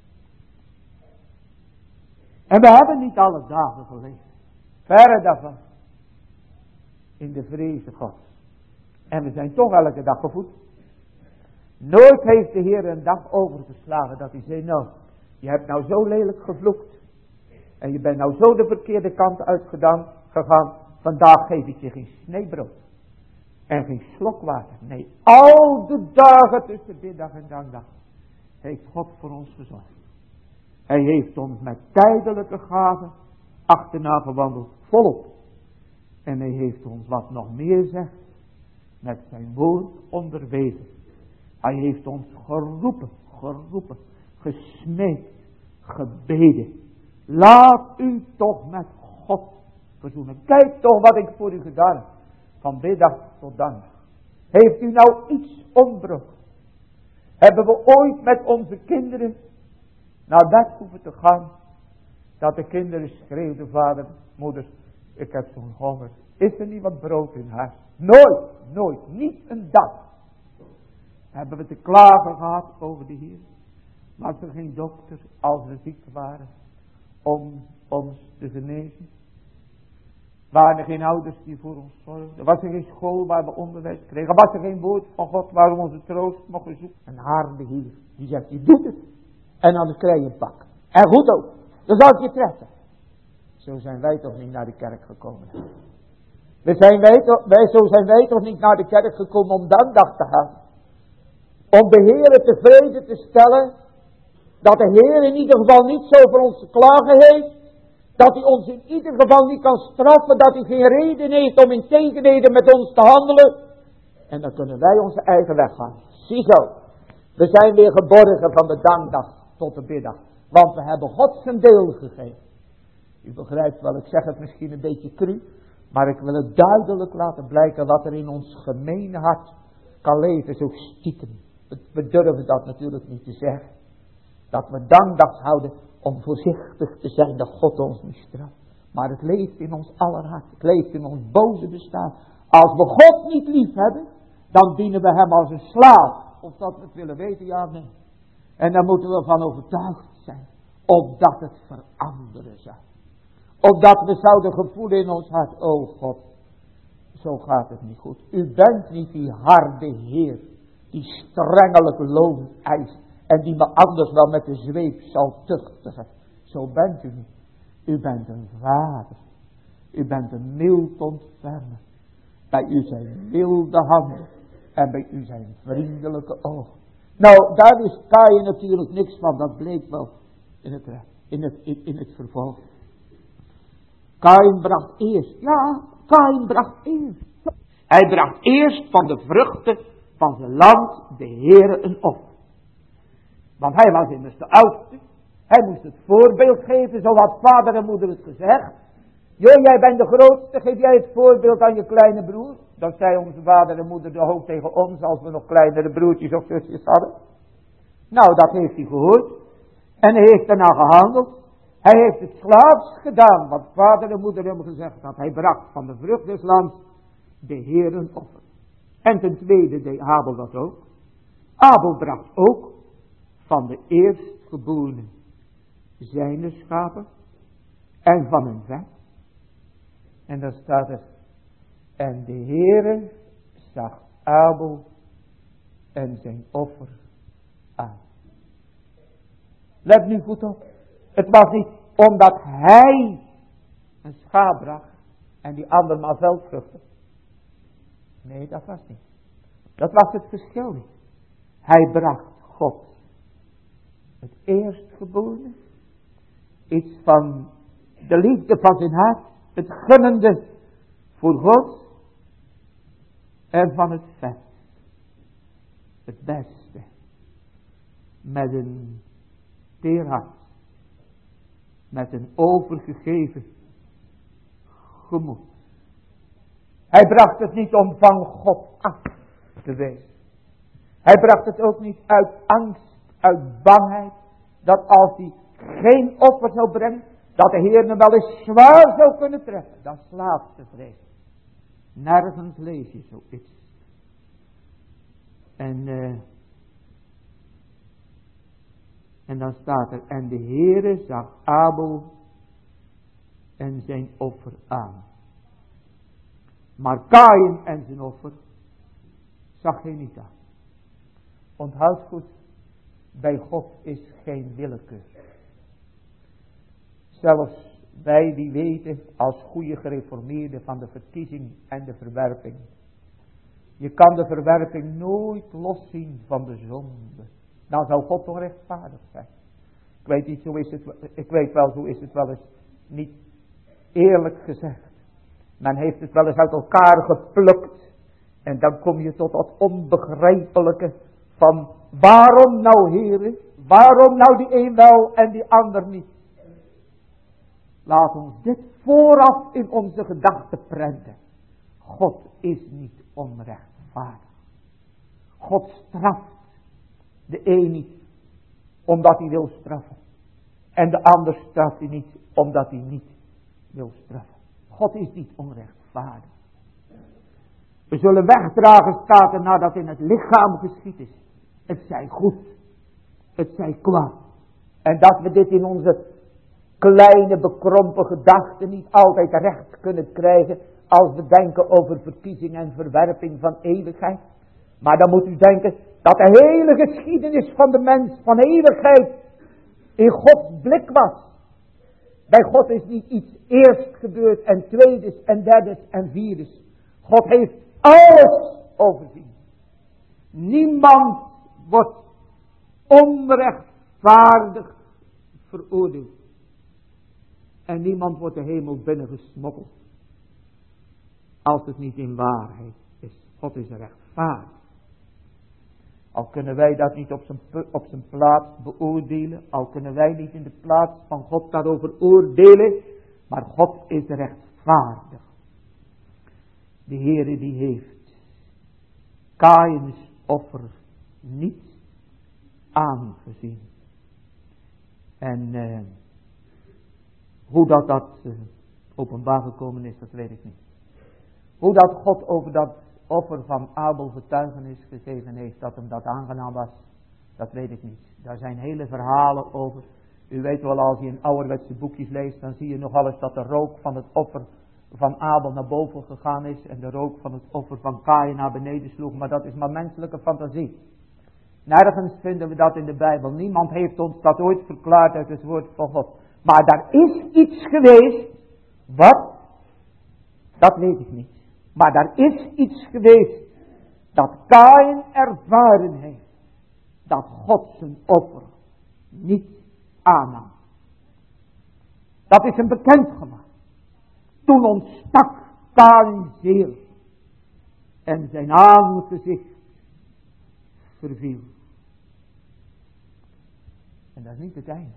A: En we hebben niet alle dagen geleefd. Verre daarvan. In de vreze Gods. En we zijn toch elke dag gevoed. Nooit heeft de Heer een dag overgeslagen dat hij zei, nou, je hebt nou zo lelijk gevloekt. En je bent nou zo de verkeerde kant uitgegaan. Vandaag geef ik je geen sneebrood. En geen slok water. Nee, al de dagen tussen middag en dag heeft God voor ons gezorgd. Hij heeft ons met tijdelijke gaven achterna gewandeld. Volop. En hij heeft ons wat nog meer zegt. Met zijn woord onderwezen. Hij heeft ons geroepen, gesmeekt, gebeden. Laat u toch met God verzoenen. Kijk toch wat ik voor u gedaan heb. Van middag tot dan. Heeft u nou iets ontbroken? Hebben we ooit met onze kinderen naar bed hoeven te gaan? Dat de kinderen schreeuwden, vader, moeder, ik heb zo'n honger. Is er niet wat brood in huis? Nooit, niet een dag. Hebben we te klagen gehad over de Heer. Was er geen dokter als we ziek waren om ons te genezen? Waren er geen ouders die voor ons zorgden? Was er geen school waar we onderwijs kregen? Was er geen woord van God waar we onze troost mochten zoeken? Een harde Heer die zegt, je doet het. En anders krijg je een pak. En goed ook. Dan zal ik je treffen. Zo zijn wij toch niet naar de kerk gekomen. Zo zijn wij toch niet naar de kerk gekomen om dankdag te gaan. Om de Heer tevreden te stellen. Dat de Heer in ieder geval niet zo voor ons te klagen heeft. Dat hij ons in ieder geval niet kan straffen. Dat hij geen reden heeft om in tegenreden met ons te handelen. En dan kunnen wij onze eigen weg gaan. Ziezo. We zijn weer geborgen van de dankdag tot de biddag. Want we hebben God zijn deel gegeven. U begrijpt wel, ik zeg het misschien een beetje cru. Maar ik wil het duidelijk laten blijken wat er in ons gemene hart kan leven. Zo stiekem. We durven dat natuurlijk niet te zeggen. Dat we dankdag houden om voorzichtig te zijn dat God ons niet straft. Maar het leeft in ons aller hart. Het leeft in ons boze bestaan. Als we God niet lief hebben, dan dienen we hem als een slaaf. Of dat we het willen weten, ja nee. En daar moeten we van overtuigd zijn. Opdat het veranderen zou. Opdat we zouden gevoelen in ons hart. Oh God, zo gaat het niet goed. U bent niet die harde Heer. Die strengelijk loon eist. En die me anders wel met de zweep zal tuchtigen. Zo bent u niet. U bent een vader. U bent een mild ontfermer. Bij u zijn milde handen. En bij u zijn vriendelijke ogen. Nou, daar is Kaïn natuurlijk niks van. Dat bleek wel in het vervolg. Kaïn bracht eerst. Ja, Kaïn bracht eerst. Hij bracht eerst van de vruchten van zijn land de Heere een offer. Want hij was immers de oudste. Hij moest het voorbeeld geven, zo had vader en moeder het gezegd. Joh, jij bent de grootste, geef jij het voorbeeld aan je kleine broer. Dat zei onze vader en moeder de ook tegen ons, als we nog kleinere broertjes of zusjes hadden. Nou, dat heeft hij gehoord. En hij heeft daarna gehandeld. Hij heeft het slaafs gedaan, wat vader en moeder hem gezegd had. Hij bracht van de vrucht des lands de Heer een offer. En ten tweede deed Abel dat ook. Abel bracht ook van de eerstgeborene zijne schapen en van hun vet. En dan staat er, en de Heere zag Abel en zijn offer aan. Let nu goed op. Het was niet omdat hij een schaap bracht en die ander maar veldvruchten. Nee, dat was niet. Dat was het verschil niet. Hij bracht God het eerstgeborene, iets van de liefde van zijn hart, het gunnende voor God en van het vet, het beste, met een teer hart, met een overgegeven gemoed. Hij bracht het niet om van God af te wezen. Hij bracht het ook niet uit angst, uit bangheid, dat als hij geen offer zou brengen, dat de Heer hem wel eens zwaar zou kunnen treffen. Dat is slaafste vrees. Nergens lees je zoiets. En dan staat er, en de Heere zag Abel en zijn offer aan. Maar Kaïn en zijn offer zag hij niet aan. Onthoud goed, bij God is geen willekeur. Zelfs wij die weten als goede gereformeerden van de verkiezing en de verwerping. Je kan de verwerping nooit loszien van de zonde. Dan zou God toch rechtvaardig zijn. Ik weet niet, zo is het wel eens niet eerlijk gezegd. Men heeft het wel eens uit elkaar geplukt. En dan kom je tot dat onbegrijpelijke Van waarom nou, Heere? Waarom nou die een wel en die ander niet? Laat ons dit vooraf in onze gedachten prenten. God is niet onrechtvaardig. God straft de een niet omdat hij wil straffen. En de ander straft hij niet omdat hij niet wil straffen. God is niet onrechtvaardig. We zullen wegdragen, staat er, nadat in het lichaam geschied is. Het zij goed, het zij kwaad. En dat we dit in onze kleine bekrompen gedachten niet altijd recht kunnen krijgen als we denken over verkiezing en verwerping van eeuwigheid. Maar dan moet u denken dat de hele geschiedenis van de mens van eeuwigheid in Gods blik was. Bij God is niet iets eerst gebeurd en tweedes en derdes en vierdes. God heeft alles overzien. Niemand wordt onrechtvaardig veroordeeld. En niemand wordt de hemel binnengesmokkeld. Als het niet in waarheid is. God is rechtvaardig. Al kunnen wij dat niet op zijn plaats beoordelen. Al kunnen wij niet in de plaats van God daarover oordelen. Maar God is rechtvaardig. De Heere die heeft Kaïns offer niet aangezien. En hoe dat openbaar gekomen is, dat weet ik niet. Hoe dat God over dat offer van Abel getuigenis gegeven heeft, dat hem dat aangenaam was, dat weet ik niet. Daar zijn hele verhalen over. U weet wel, als je in ouderwetse boekjes leest, dan zie je nogal eens dat de rook van het offer van Abel naar boven gegaan is en de rook van het offer van Kaïn naar beneden sloeg. Maar dat is maar menselijke fantasie. Nergens vinden we dat in de Bijbel. Niemand heeft ons dat ooit verklaard uit het woord van God. Maar daar is iets geweest. Wat? Dat weet ik niet. Maar daar is iets geweest dat Kaïn ervaren heeft. Dat God zijn offer niet aannam. Dat is hem bekend gemaakt. Toen ontstak Kaïn zeer. En zijn aangezicht verviel. En dat is niet het einde.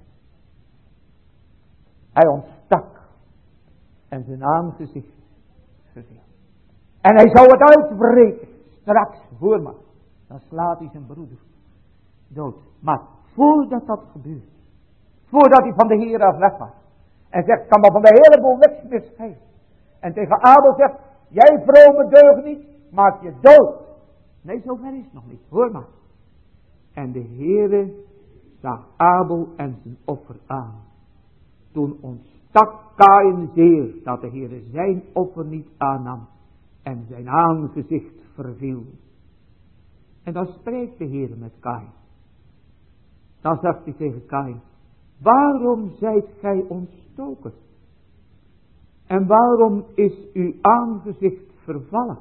A: Hij ontstak. En zijn aangezicht verviel. En hij zou het uitbreken. Straks, hoor maar. Dan slaat hij zijn broeder dood. Maar voordat dat gebeurt. Voordat hij van de Heer af weg was. En zegt, kan maar van de heleboel niks meer schelen. En tegen Abel zegt, jij vrome deugniet, maak je dood. Nee, zover is het nog niet. Hoor maar. En de Heere zag Abel en zijn offer aan. Toen ontstak Kaïn zeer dat de Heere zijn offer niet aannam. En zijn aangezicht verviel. En dan spreekt de Heere met Kaïn. Dan zegt hij tegen Kaïn. Waarom zijt gij ontstoken? En waarom is uw aangezicht vervallen?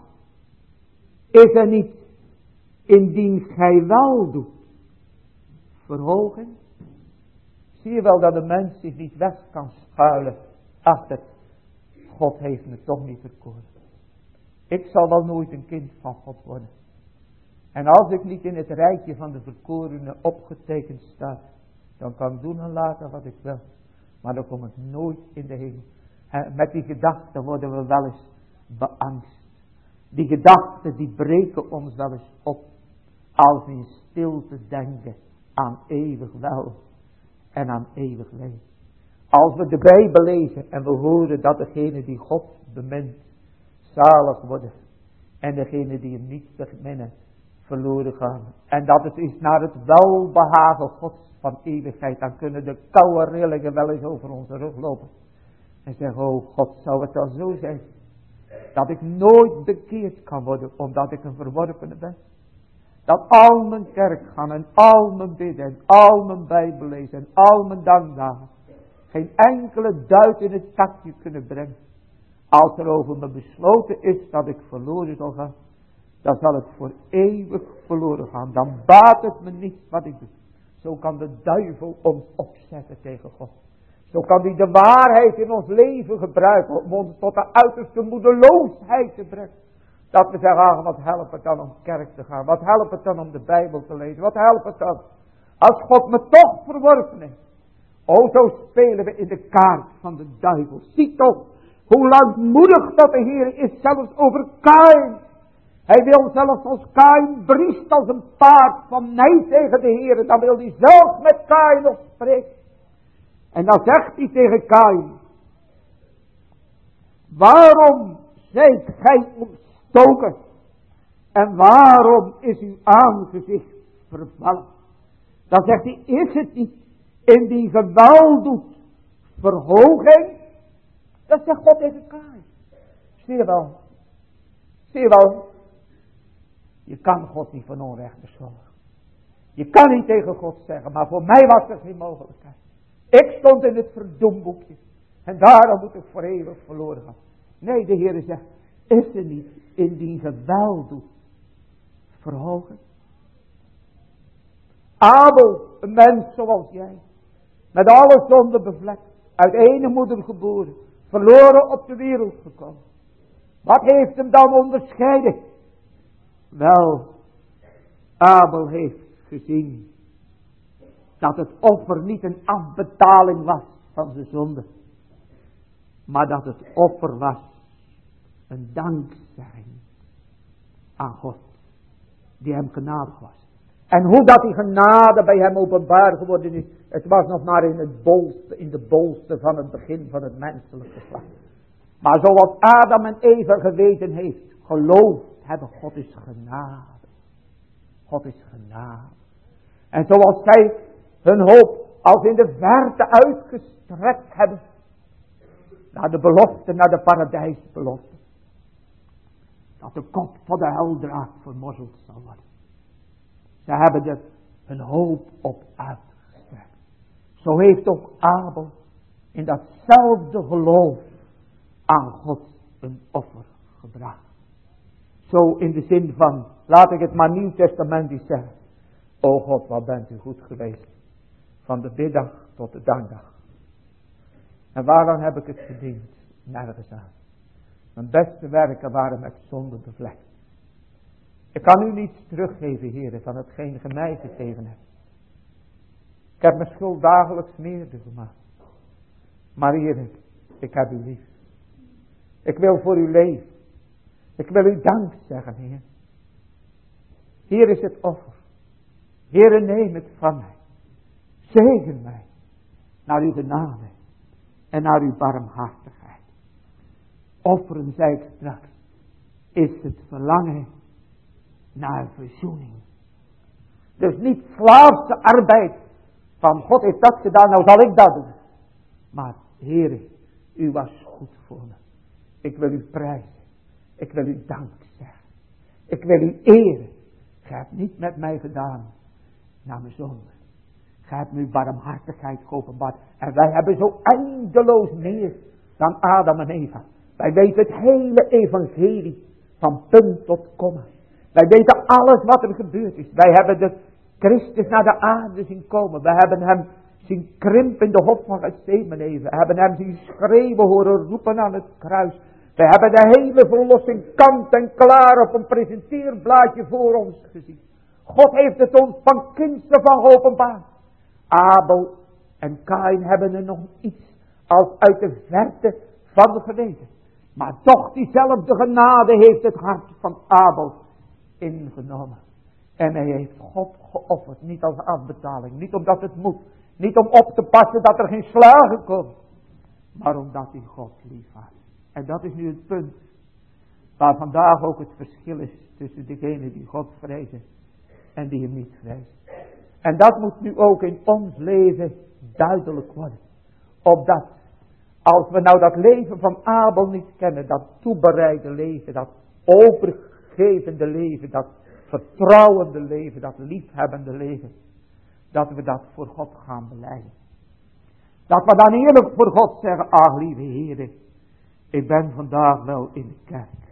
A: Is er niet, indien gij wel doet, verhoging? Zie je wel dat de mens zich niet weg kan schuilen achter, God heeft me toch niet verkoren. Ik zal wel nooit een kind van God worden. En als ik niet in het rijtje van de verkorenen opgetekend sta, dan kan ik doen en laten wat ik wil. Maar dan kom ik nooit in de hemel. En met die gedachten worden we wel eens beangst. Die gedachten die breken ons wel eens op. Als we in stilte denken aan eeuwig wel en aan eeuwig leven. Als we de Bijbel lezen en we horen dat degene die God bemint, zalig worden. En degene die hem niet beminnen, verloren gaan. En dat het is naar het welbehagen Gods van eeuwigheid. Dan kunnen de koude rillingen wel eens over onze rug lopen. En zeggen, oh God, zou het dan zo zijn. Dat ik nooit bekeerd kan worden, omdat ik een verworpene ben. Dat al mijn kerk gaan en al mijn bidden en al mijn Bijbel lezen en al mijn dankdagen geen enkele duit in het zakje kunnen brengen. Als er over me besloten is dat ik verloren zal gaan, dan zal het voor eeuwig verloren gaan. Dan baat het me niet wat ik doe. Zo kan de duivel ons opzetten tegen God. Zo kan hij de waarheid in ons leven gebruiken om ons tot de uiterste moedeloosheid te brengen. Dat we zeggen, wat helpt het dan om kerk te gaan? Wat helpt het dan om de Bijbel te lezen? Wat helpt het dan? Als God me toch verworpen heeft. O, zo spelen we in de kaart van de duivel. Zie toch, hoe langmoedig dat de Heer is, zelfs over Kaïn. Hij wil zelfs als Kaïn briest als een paard van nee tegen de Heer. Dan wil hij zelf met Kaïn nog spreken. En dan zegt hij tegen Kaïn. Waarom zijt gij ontstoken? En waarom is uw aangezicht vervallen? Dan zegt hij, is het niet in die geweldoet verhoging? Dat zegt God tegen Kaïn. Zie je wel? Zie je wel? Je kan God niet van onrecht beschuldigen. Je kan niet tegen God zeggen, maar voor mij was er geen mogelijkheid. Ik stond in het verdoemboekje. En daarom moet ik voor eeuwig verloren gaan. Nee, de Heer zegt, is er niet in die geweldoet verhogen? Abel, een mens zoals jij, met alle zonde bevlekt, uit ene moeder geboren, verloren op de wereld gekomen. Wat heeft hem dan onderscheiden? Wel, Abel heeft gezien dat het offer niet een afbetaling was van zijn zonde, maar dat het offer was een dankzegging aan God, die hem genadig was. En hoe dat die genade bij hem openbaar geworden is, het was nog maar in de bolste van het begin van het menselijk geslacht. Maar zoals Adam en Eva geweten heeft, geloofd hebben, God is genade. God is genade. En zoals zij hun hoop als in de verte uitgestrekt hebben, naar de belofte, naar de paradijsbelofte, dat de kop van de heldraad vermorzeld zal worden. Ze hebben er hun hoop op uitgestrekt. Zo heeft ook Abel in datzelfde geloof aan God een offer gebracht. Zo in de zin van, laat ik het maar nieuwtestamentisch zeggen. O God, wat bent u goed geweest. Van de biddag tot de dankdag. En waaraan heb ik het verdiend? Nergens aan. Mijn beste werken waren met zonde bevlekt. Ik kan u niets teruggeven, heren, van hetgeen ge mij gegeven hebt. Ik heb mijn schuld dagelijks meerder gemaakt. Maar heren, ik heb u lief. Ik wil voor u leven. Ik wil u dank zeggen, Heer. Hier is het offer. Heere, neem het van mij. Zegen mij naar uw genade en naar uw barmhartigheid. Offeren, zei ik straks, is het verlangen naar verzoening. Dus niet slaafse arbeid van God heeft dat gedaan, nou zal ik dat doen. Maar Heere, u was goed voor me. Ik wil u prijzen. Ik wil u dank zeggen. Ik wil u eren. Gij hebt niet met mij gedaan naar mijn zonde. Gij hebt uw barmhartigheid geopenbaard. En wij hebben zo eindeloos meer dan Adam en Eva. Wij weten het hele evangelie van punt tot komma. Wij weten alles wat er gebeurd is. Wij hebben de Christus naar de aarde zien komen. Wij hebben hem zien krimpen in de hof van Gethsemane. We hebben hem zien schreeuwen, horen roepen aan het kruis. We hebben de hele verlossing kant en klaar op een presenteerblaadje voor ons gezien. God heeft het ons van kinds af aan geopenbaard. Abel en Kaïn hebben er nog iets als uit de verte van geweten. Maar toch diezelfde genade heeft het hart van Abel ingenomen. En hij heeft God geofferd, niet als afbetaling, niet omdat het moet. Niet om op te passen dat er geen slagen komt. Maar omdat hij God lief had. En dat is nu het punt. Waar vandaag ook het verschil is tussen degene die God vrezen en die hem niet vrezen. En dat moet nu ook in ons leven duidelijk worden. Opdat als we nou dat leven van Abel niet kennen, dat toebereide leven, dat overgevende leven, dat vertrouwende leven, dat liefhebbende leven, dat we dat voor God gaan belijden. Dat we dan eerlijk voor God zeggen, ach lieve Heere, ik ben vandaag wel in de kerk.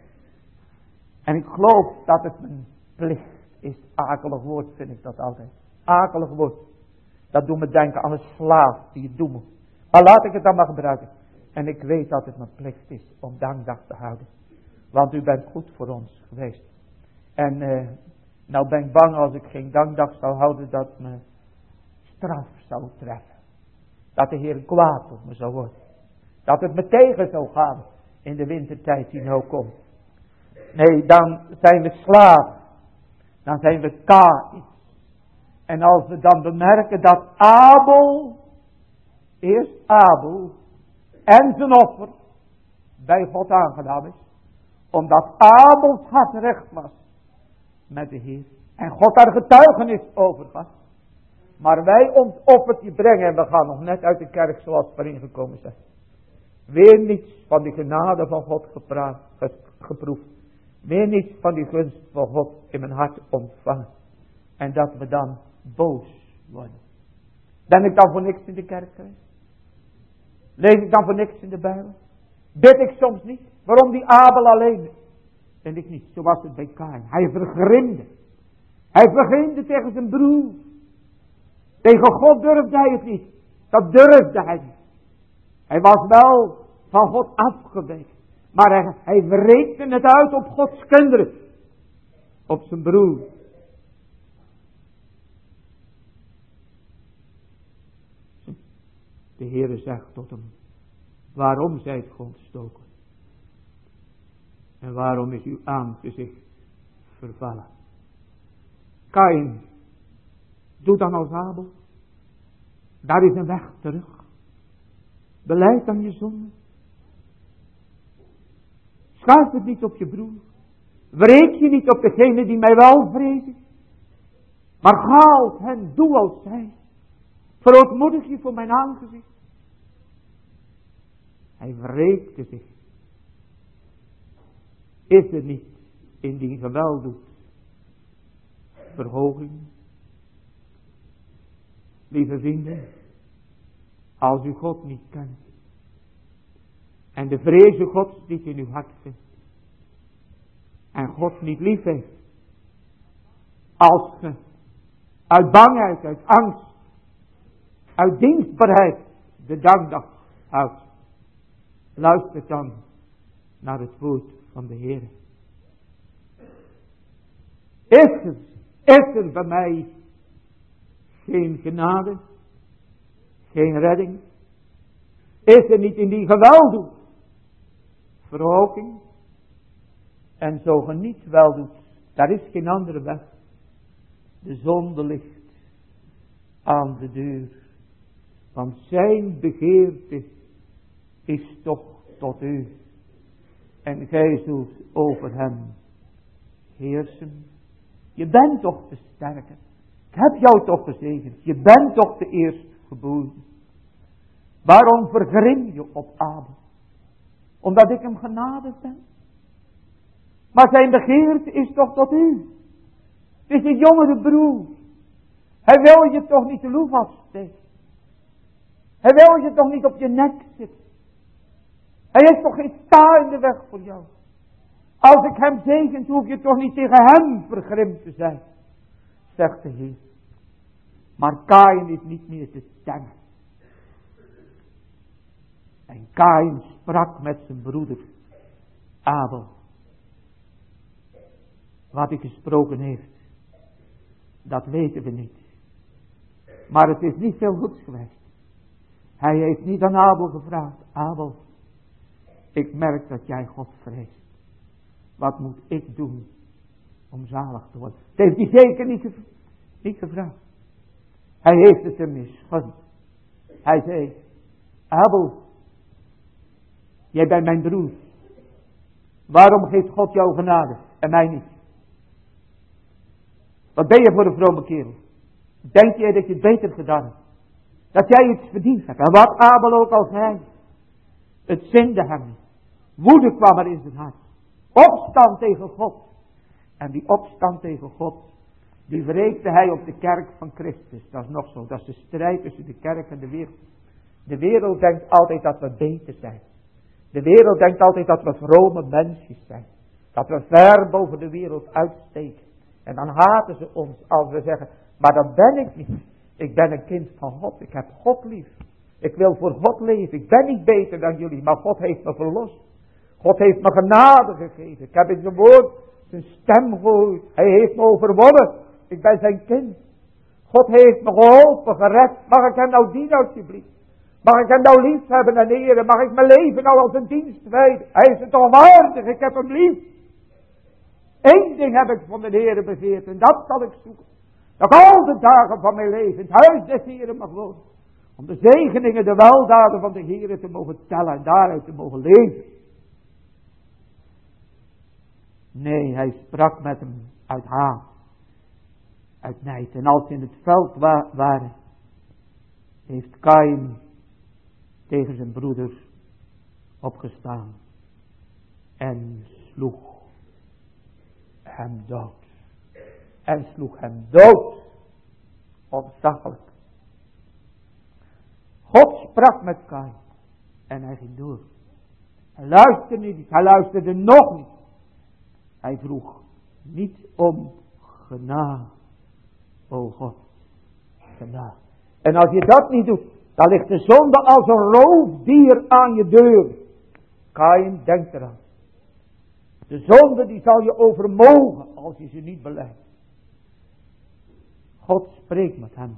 A: En ik geloof dat het mijn plicht is. Akelig woord vind ik dat altijd. Akelig woord. Dat doet me denken aan een slaaf die het doen moet. Maar laat ik het dan maar gebruiken. En ik weet dat het mijn plicht is om dankdag te houden. Want u bent goed voor ons geweest. En nou ben ik bang als ik geen dankdag zou houden dat me straf zou treffen. Dat de Heer kwaad op me zou worden. Dat het me tegen zou gaan in de wintertijd die nou komt. Nee, dan zijn we slaven. Dan zijn we Kaïn. En als we dan bemerken dat eerst Abel en zijn offer bij God aangedaan is. Omdat Abels hart recht was met de Heer. En God daar getuigenis over had. Maar wij ons offertje brengen en we gaan nog net uit de kerk zoals we erin gekomen zijn. Weer niets van die genade van God geproefd. Weer niets van die gunst van God in mijn hart ontvangen. En dat we dan boos worden. Ben ik dan voor niks in de kerk geweest? Lees ik dan voor niks in de Bijbel? Bid ik soms niet? Waarom die Abel alleen? En ik niet. Zo was het bij Kaïn. Hij vergrimde. Hij vergrimde tegen zijn broer. Tegen God durfde hij het niet. Dat durfde hij niet. Hij was wel van God afgeweken. Maar hij wreekte het uit op Gods kinderen. Op zijn broer. De Heere zegt tot hem. Waarom zijt ge ontstoken? En waarom is uw aangezicht vervallen? Kaïn, doe dan als Abel. Daar is een weg terug. Belijd dan je zonde. Schuif het niet op je broer. Wreek je niet op degene die mij wel vrezen. Maar ga op hen, doe als zij. Verootmoedig je voor mijn aangezicht. Hij wreekte zich. Is er niet in die geweld doet verhoging? Lieve vrienden, als u God niet kent en de vreze Gods niet in uw hart vindt en God niet lief heeft, als ge uit bangheid, uit angst, uit dienstbaarheid de dankdag houdt, luister dan naar het woord van de Heer. Is er bij mij geen genade, geen redding? Is er niet in die geweld verhoging? En zo ge niet wel doet, daar is geen andere weg. De zonde ligt aan de deur. Want zijn begeerte is toch tot u. En gij zult over hem heersen. Je bent toch de sterke. Ik heb jou toch gezegend. Je bent toch de eerstgeboren. Waarom vergrim je op Abel? Omdat ik hem genaderd ben. Maar zijn begeerte is toch tot u. Het is een jongere broer. Hij wil je toch niet de loef afsteken. Hij wil je toch niet op je nek zitten. Hij is toch geen sta in de weg voor jou. Als ik hem zegent, hoef je toch niet tegen hem vergrimd te zijn. Zegt de Heer. Maar Kaïn is niet meer te stemmen. En Kaïn sprak met zijn broeder Abel. Wat hij gesproken heeft, dat weten we niet. Maar het is niet veel goeds geweest. Hij heeft niet aan Abel gevraagd. Abel, ik merk dat jij God vreest. Wat moet ik doen om zalig te worden? Dat heeft hij zeker niet gevraagd. Hij heeft het hem misgund. Hij zei, Abel, jij bent mijn broer. Waarom geeft God jou genade en mij niet? Wat ben je voor een vrome kerel? Denk jij dat je het beter gedaan hebt? Dat jij iets verdiend hebt. En wat Abel ook al zei. Het zinde hem niet. Woede kwam er in zijn hart. Opstand tegen God. En die opstand tegen God, die wreekte hij op de kerk van Christus. Dat is nog zo. Dat is de strijd tussen de kerk en de wereld. De wereld denkt altijd dat we beter zijn. De wereld denkt altijd dat we vrome mensjes zijn. Dat we ver boven de wereld uitsteken. En dan haten ze ons als we zeggen, maar dat ben ik niet. Ik ben een kind van God. Ik heb God lief. Ik wil voor God leven. Ik ben niet beter dan jullie, maar God heeft me verlost. God heeft me genade gegeven. Ik heb in zijn woord zijn stem gehoord. Hij heeft me overwonnen. Ik ben zijn kind. God heeft me geholpen, gered. Mag ik hem nou dienen alsjeblieft? Mag ik hem nou lief hebben en eren? Mag ik mijn leven nou als een dienst wijden? Hij is het toch waardig, ik heb hem lief. Eén ding heb ik van de Heere begeerd en dat zal ik zoeken. Dat ik al de dagen van mijn leven in het huis des Heeren mag wonen. Om de zegeningen, de weldaden van de Heere te mogen tellen en daaruit te mogen leven. Nee, hij sprak met hem uit haat, uit nijd. En als ze in het veld waren, heeft Kaïn tegen zijn broeders opgestaan en sloeg hem dood. En sloeg hem dood. Ontzaglijk. God sprak met Kaïn en hij ging door. Hij luisterde niet, hij luisterde nog niet. Hij vroeg niet om genade. O God, genade. En als je dat niet doet, dan ligt de zonde als een roofdier aan je deur. Kaïn, denk eraan. De zonde die zal je overmogen als je ze niet beleidt. God spreekt met hem.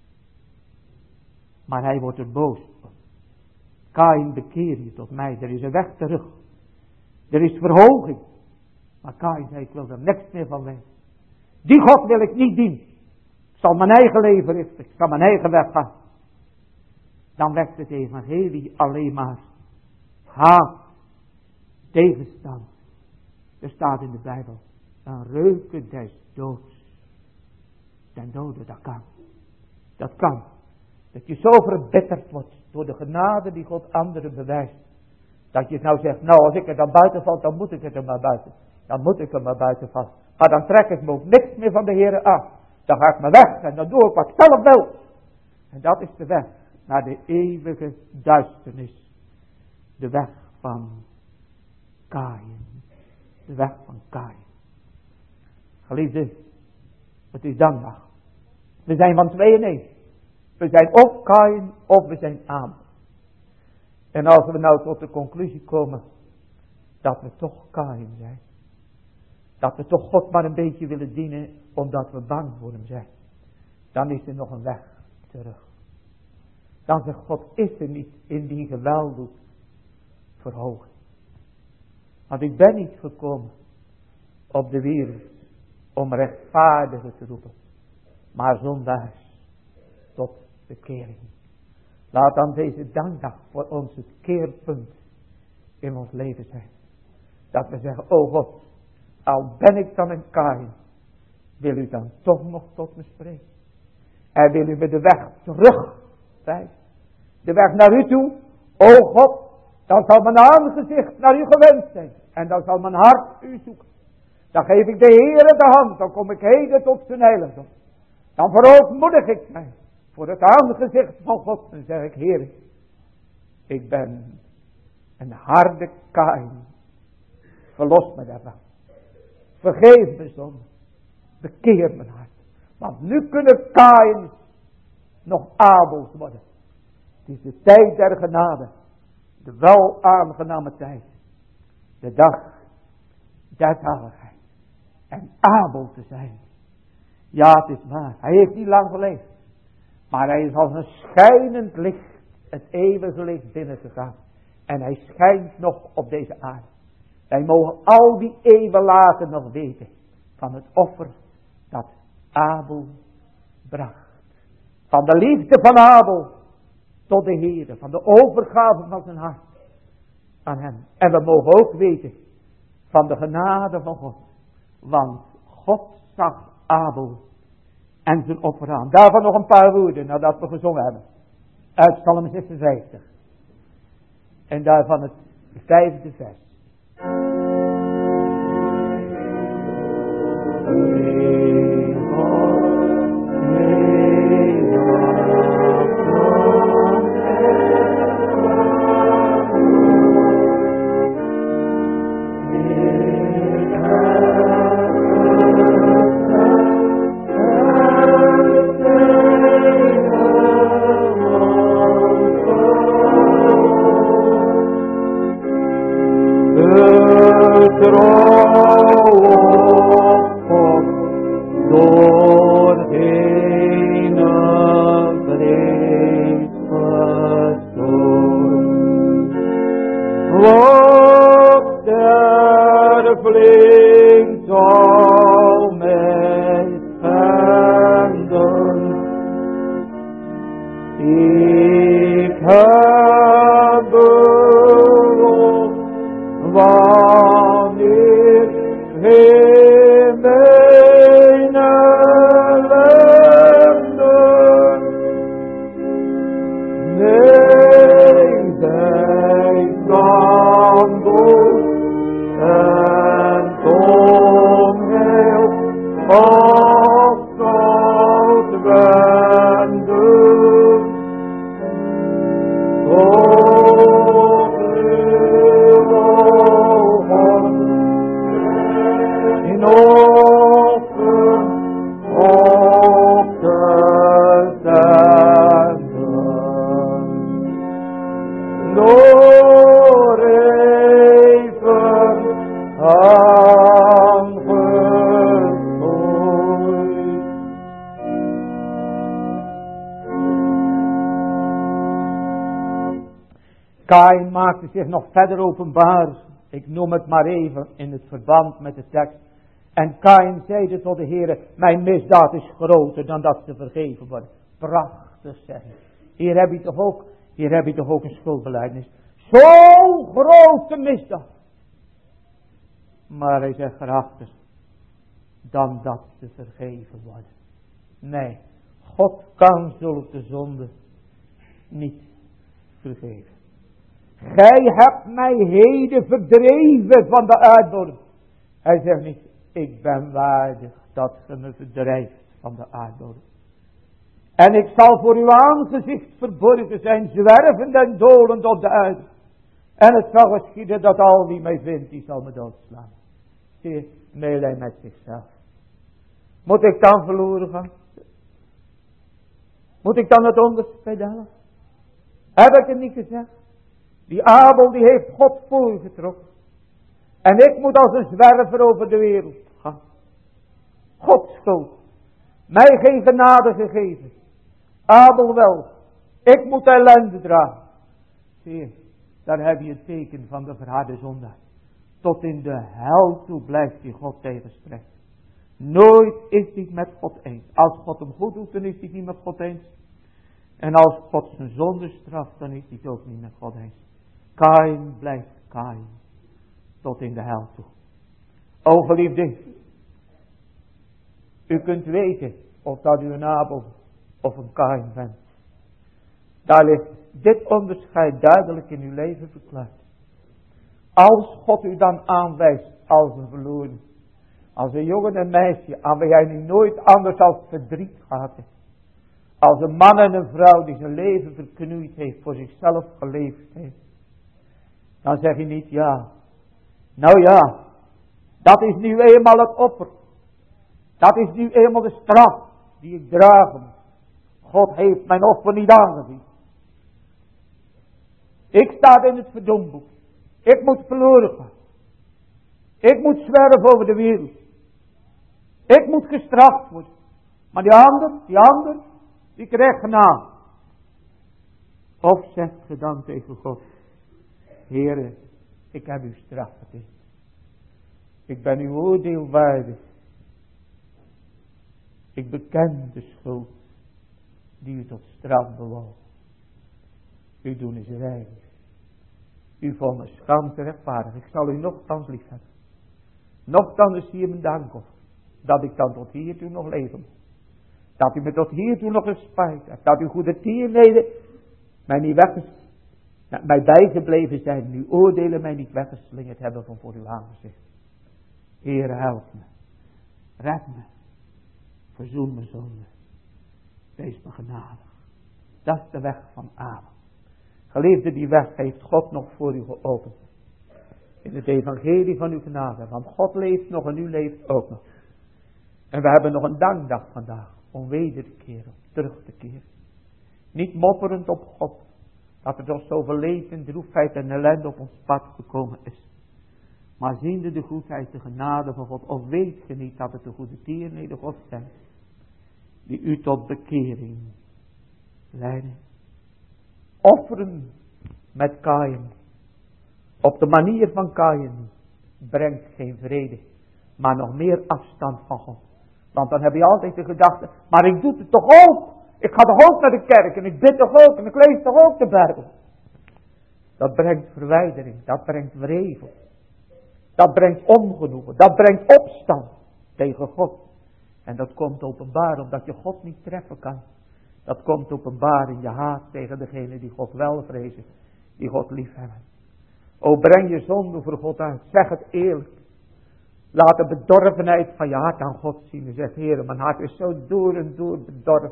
A: Maar hij wordt er boos. Kaïn, bekeer je tot mij. Er is een weg terug. Er is verhoging. Maar Kaïn zei, ik wil er niks meer van weten. Die God wil ik niet dienen. Ik zal mijn eigen leven richten. Ik zal mijn eigen weg gaan. Dan wekt het evangelie alleen maar haat, tegenstand. Er staat in de Bijbel, een reuken des doods. Ten dode, dat kan. Dat kan. Dat je zo verbitterd wordt door de genade die God anderen bewijst. Dat je nou zegt, nou als ik er dan buiten val, dan moet ik er maar buiten. Dan moet ik er maar buiten vallen. Maar dan trek ik me ook niks meer van de Heere af. Dan ga ik me weg en dan doe ik wat ik zelf wil. En dat is de weg naar de eeuwige duisternis. De weg van Kaïn. De weg van Kaïn. Geliefde, het is dankbaar. We zijn van twee in één. We zijn of Kaïn of we zijn Abel. En als we nou tot de conclusie komen dat we toch Kaïn zijn. Dat we toch God maar een beetje willen dienen omdat we bang voor hem zijn. Dan is er nog een weg terug. Dan zegt God, is er niet in die geweldige verhoging. Want ik ben niet gekomen op de wereld om rechtvaardigen te roepen. Maar zondaars tot bekering. Laat dan deze dankdag voor ons het keerpunt in ons leven zijn. Dat we zeggen, o God, al ben ik dan een Kaïn, wil u dan toch nog tot me spreken. En wil u me de weg terug wijzen. De weg naar u toe, o God, dan zal mijn aangezicht naar u gewend zijn. En dan zal mijn hart u zoeken. Dan geef ik de Heere de hand, dan kom ik heden tot zijn heiligdom. Dan verootmoedig ik mij voor het aangezicht van God. En zeg ik, Heer, ik ben een harde Kaïn. Verlos me daarvan. Vergeef me zonde. Bekeer mijn hart. Want nu kunnen Kaïns nog Abels worden. Het is de tijd der genade. De wel aangename tijd. De dag der zaligheid. En Abel te zijn. Ja, het is waar. Hij heeft niet lang geleefd. Maar hij is als een schijnend licht. Het eeuwige licht binnengegaan. En hij schijnt nog op deze aarde. Wij mogen al die eeuwen later nog weten. Van het offer dat Abel bracht. Van de liefde van Abel tot de Heere. Van de overgave van zijn hart aan hem. En we mogen ook weten van de genade van God. Want God zag Abel en zijn offer aan. Daarvan nog een paar woorden nadat we gezongen hebben. Uit Psalm 56. En daarvan het 5e vers. trouw op God, doorheen het leed gestoord. Wat sterveling zal mij schenden, ik heb beloofd, wanneer hij mijn ellende, nee, zij kan dood en onheil afstand wenden. God in ogen op te zenden, door even aangegroeid. Kaïn maakte zich nog verder openbaar. Ik noem het maar even in het verband met de tekst. En Kaïn zeide tot de Heere, mijn misdaad is groter dan dat ze vergeven worden. Prachtig zeggen. Hier heb je toch ook een schuldbelijdenis. Zo'n grote misdaad. Maar hij zegt erachter, dan dat ze vergeven worden. Nee, God kan zulke zonde niet vergeven. Gij hebt mij heden verdreven van de aardbodem. Hij zegt niet, ik ben waardig dat ge me verdrijft van de aardbodem. En ik zal voor uw aangezicht verborgen zijn, zwervend en dolend op de aarde. En het zal geschieden dat al wie mij vindt, die zal me doodslaan. Zie je, meelij met zichzelf. Moet ik dan verloren gaan? Moet ik dan het onderste delven? Heb ik het niet gezegd? Die Abel die heeft God voorgetrokken. En ik moet als een zwerver over de wereld gaan. God schuld. Mij geen genade gegeven. Abel wel. Ik moet ellende dragen. Zie je, daar heb je het teken van de verharde zondaar. Tot in de hel toe blijft hij God tegenspreken. Nooit is hij met God eens. Als God hem goed doet, dan is hij niet met God eens. En als God zijn zonde straft, dan is hij het ook niet met God eens. Kaïn blijft Kaïn. Tot in de hel toe. O geliefde. U kunt weten of dat u een Abel of een Kaïn bent. Daar ligt dit onderscheid duidelijk in uw leven verklaard. Als God u dan aanwijst als een verloren. Als een jongen en meisje aan wie hij nu nooit anders als verdriet gehad heeft. Als een man en een vrouw die zijn leven verknoeid heeft, voor zichzelf geleefd heeft. Dan zeg je niet ja. Nou ja, dat is nu eenmaal het offer. Dat is nu eenmaal de straf die ik dragen moet. God heeft mijn offer niet aangezien. Ik sta in het verdomboek. Ik moet verloren gaan. Ik moet zwerven over de wereld. Ik moet gestraft worden. Maar die ander, die krijgt genade. Of zegt ge dan tegen God, Heere, ik heb uw straf verdiend. Ik ben uw oordeel waardig. Ik beken de schuld die u tot straf bewoog. U doet is reinig. U vond me schande te rechtvaardig. Ik zal u nogthans lief hebben. Nochtans zie je mijn dank op. Dat ik dan tot hiertoe nog leven moet. Dat u me tot hiertoe nog eens spijt hebt. Dat uw goede tierenheden mij niet mij bijgebleven zijn. Uw oordelen mij niet weggeslingerd hebben van voor uw aangezicht. Heere, help me. Red me. Verzoen me zonde. Wees me genadig. Dat is de weg van Abel. Geliefde, die weg heeft God nog voor u geopend. In het evangelie van uw genade. Want God leeft nog en u leeft ook nog. En we hebben nog een dankdag vandaag. Om weder te keren. Terug te keren. Niet mopperend op God. Dat er toch zoveel leed en droefheid en ellende op ons pad gekomen is. Maar ziende de goedheid, de genade van God, of weet ge niet dat het de goede tierenheden God zijn, die u tot bekering leiden. Offeren met Kaïn, op de manier van Kaïn, brengt geen vrede, maar nog meer afstand van God. Want dan heb je altijd de gedachte, maar ik doe het toch ook. Ik ga toch ook naar de kerk en ik bid toch ook en ik lees toch ook de Bijbel. Dat brengt verwijdering, dat brengt wrevel. Dat brengt ongenoegen, dat brengt opstand tegen God. En dat komt openbaar omdat je God niet treffen kan. Dat komt openbaar in je haat tegen degene die God wel vrezen, die God liefhebben. O, breng je zonde voor God uit, zeg het eerlijk. Laat de bedorvenheid van je hart aan God zien. En zeg, Heer, mijn hart is zo door en door bedorven,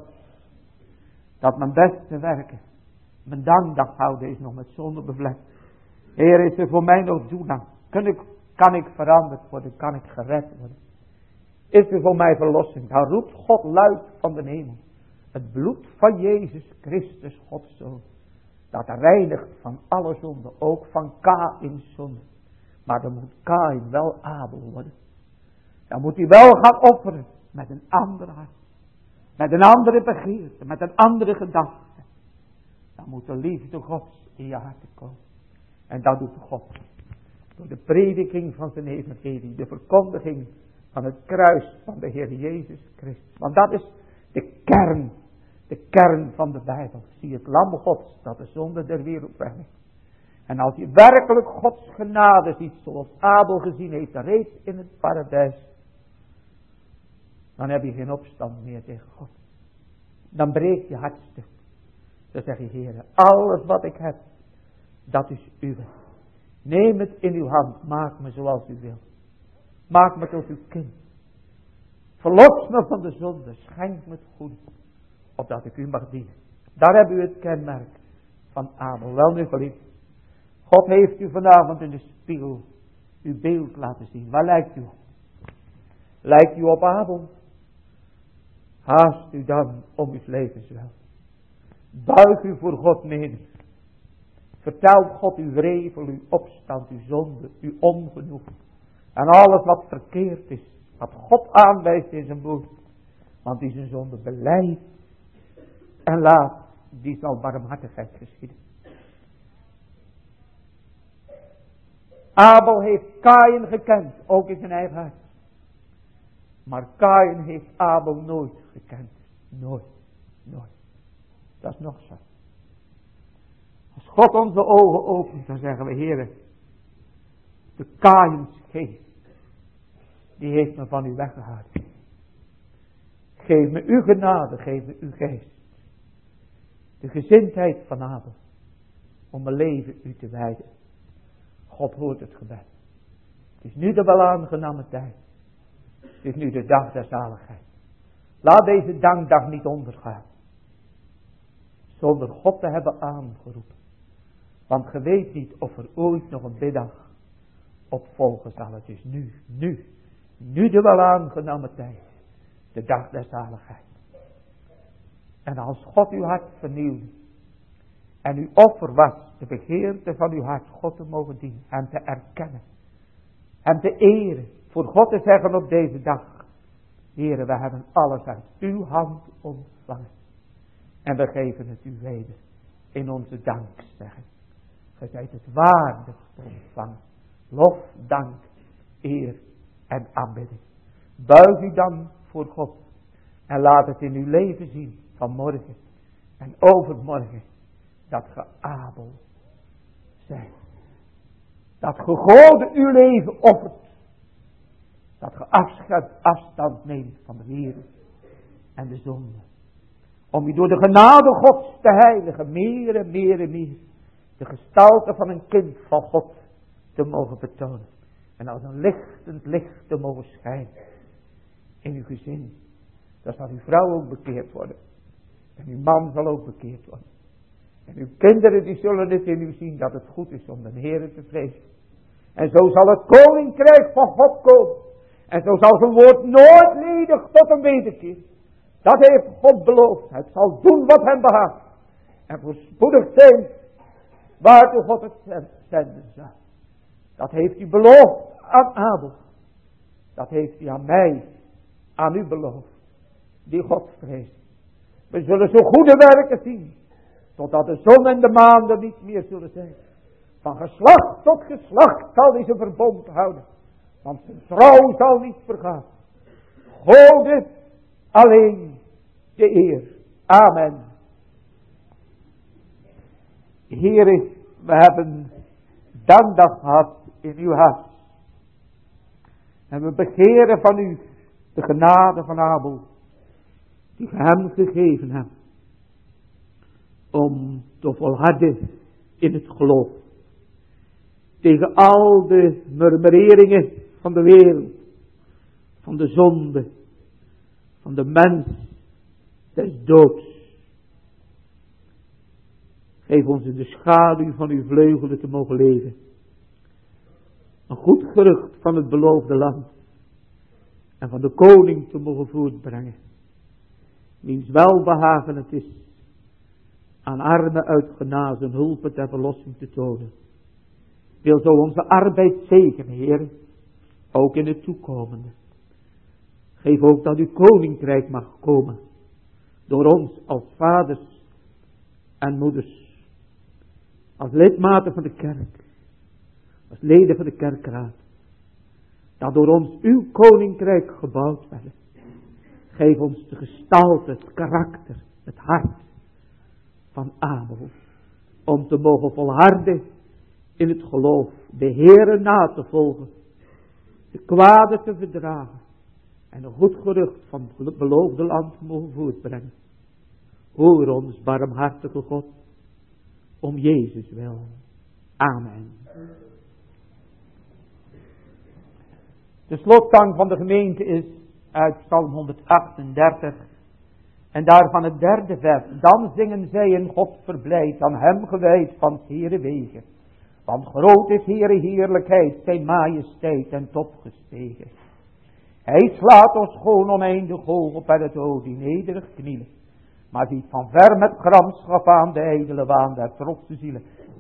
A: dat mijn beste werken, mijn dankdag houden is nog met zonde bevlekt. Heer, is er voor mij nog doenang? Kan ik veranderd worden? Kan ik gered worden? Is er voor mij verlossing? Dan roept God luid van de hemel. Het bloed van Jezus Christus, Gods Zoon. Dat reinigt van alle zonde. Ook van Kaïns zonde. Maar dan moet Kaïn wel Abel worden. Dan moet hij wel gaan offeren. Met een ander hart. Met een andere begeerte. Met een andere gedachte. Dan moet de liefde Gods in je hart komen. En dat doet God. Door de prediking van zijn evangelie. De verkondiging van het kruis van de Heer Jezus Christus. Want dat is de kern. De kern van de Bijbel. Zie het lam Gods dat de zonde der wereld wegneemt. En als je werkelijk Gods genade ziet zoals Abel gezien heeft reeds in het paradijs. Dan heb je geen opstand meer tegen God. Dan breekt je hartstuk. Dan zeg je, Heer, alles wat ik heb, dat is uw. Neem het in uw hand, maak me zoals u wil. Maak me tot uw kind. Verlos me van de zonde, schenk me het goede, opdat ik u mag dienen. Daar hebben u het kenmerk van Abel. Wel nu geliefd, God heeft u vanavond in de spiegel uw beeld laten zien. Waar lijkt u op? Lijkt u op Abel? Haast u dan om uw levenswel. Buig u voor God neder. Vertel God uw wrevel, uw opstand, uw zonde, uw ongenoegen. En alles wat verkeerd is. Wat God aanwijst in zijn woord. Want die zijn zonde belijdt. En laat, die zal barmhartigheid geschieden. Abel heeft Kaïn gekend. Ook in zijn eigen hart. Maar Kaïn heeft Abel nooit gekend. Nooit. Nooit. Dat is nog zo. Als God onze ogen opent, dan zeggen we, Heere, de Kaïns geest, die heeft me van u weggehaald. Geef me uw genade, geef me uw geest. De gezindheid van Abel, om mijn leven u te wijden. God hoort het gebed. Het is nu de welaangename tijd. Het is nu de dag der zaligheid. Laat deze dankdag niet ondergaan. Zonder God te hebben aangeroepen. Want ge weet niet of er ooit nog een biddag op volgen zal. Het is nu de welaangename tijd. De dag der zaligheid. En als God uw hart vernieuwde. En uw offer was de begeerte van uw hart God te mogen dienen. Hem te erkennen. Hem te eren. Voor God te zeggen op deze dag. Heere, we hebben alles uit uw hand ontvangen. En we geven het u weder in onze dankzeggen. Ge zijt het waardig te ontvangen. Lof, dank, eer en aanbidding. Buig u dan voor God. En laat het in uw leven zien van morgen en overmorgen. Dat ge Abel zijt. Dat ge God uw leven offert. Dat ge afstand neemt van de wereld en de zonde. Om u door de genade Gods te heiligen, meer en meer en meer. De gestalte van een kind van God te mogen betonen. En als een lichtend licht te mogen schijnen. In uw gezin. Dan zal uw vrouw ook bekeerd worden. En uw man zal ook bekeerd worden. En uw kinderen die zullen het in u zien dat het goed is om de Heere te vrezen. En zo zal het koninkrijk van God komen. En zo zal zijn woord nooit ledig tot een wederkeer. Dat heeft God beloofd. Het zal doen wat hem behaagt. En voorspoedig zijn waartoe God het zenden zal. Dat heeft u beloofd aan Abel. Dat heeft hij aan mij, aan u beloofd. Die God vreest. We zullen zo goede werken zien. Totdat de zon en de maan er niet meer zullen zijn. Van geslacht tot geslacht zal hij zijn verbond houden. Want zijn trouw zal niet vergaan. Gode alleen de eer. Amen. Heere, we hebben dankdag gehad in uw huis. En we begeren van u de genade van Abel. Die ge hem gegeven hebt. Om te volharden in het geloof. Tegen al de murmureringen van de wereld. Van de zonde. Van de mens. Des doods. Geef ons in de schaduw van uw vleugelen te mogen leven. Een goed gerucht van het beloofde land. En van de koning te mogen voortbrengen. Wiens welbehagen het is. Aan armen uitgenazen hulp ter verlossing te tonen. Wil zo onze arbeid zegenen, Heer. Ook in het toekomende. Geef ook dat uw koninkrijk mag komen. Door ons als vaders en moeders. Als lidmaten van de kerk. Als leden van de kerkraad. Dat door ons uw koninkrijk gebouwd werd. Geef ons de gestalte, het karakter, het hart van Abel. Om te mogen volharden in het geloof. De Heere na te volgen. De kwade te verdragen. En een goed gerucht van het beloofde land te mogen voortbrengen. Hoor ons, barmhartige God. Om Jezus wil. Amen. De slotzang van de gemeente is uit Psalm 138. En daarvan het derde vers. Dan zingen zij in God verblijd, aan hem gewijd van Heere wegen. Want groot is Heere heerlijkheid, zijn majesteit en top gestegen. Hij slaat ons gewoon oneindig hoog op en het oog die nederig knielen. Maar ziet van ver met gramschap aan de ijdele waan der trotse zielen.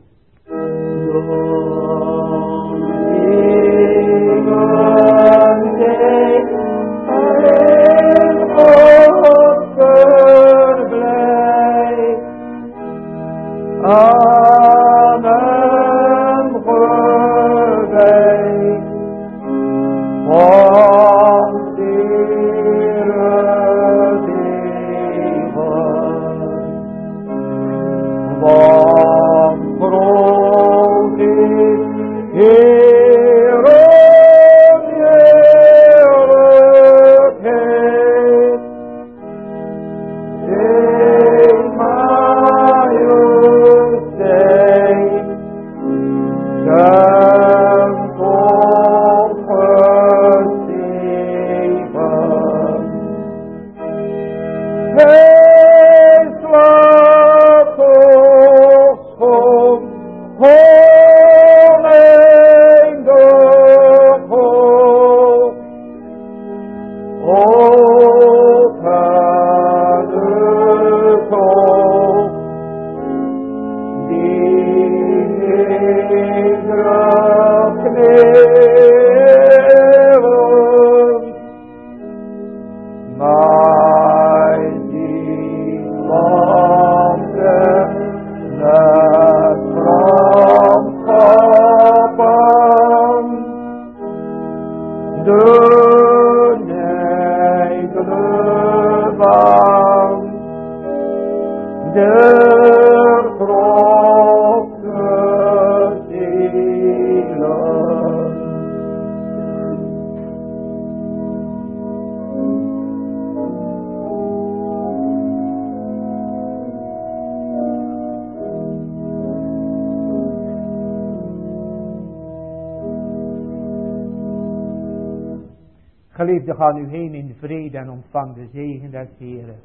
A: Geliefden, ga nu heen in vrede en ontvang de zegen des Heeren.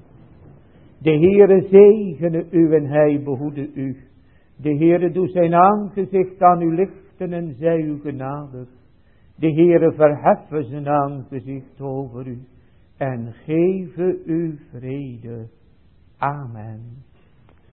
A: De Heere zegene u en hij behoede u. De Heere doet zijn aangezicht aan u lichten en zij u genadig. De Heere verheffen zijn aangezicht over u en geven u vrede. Amen.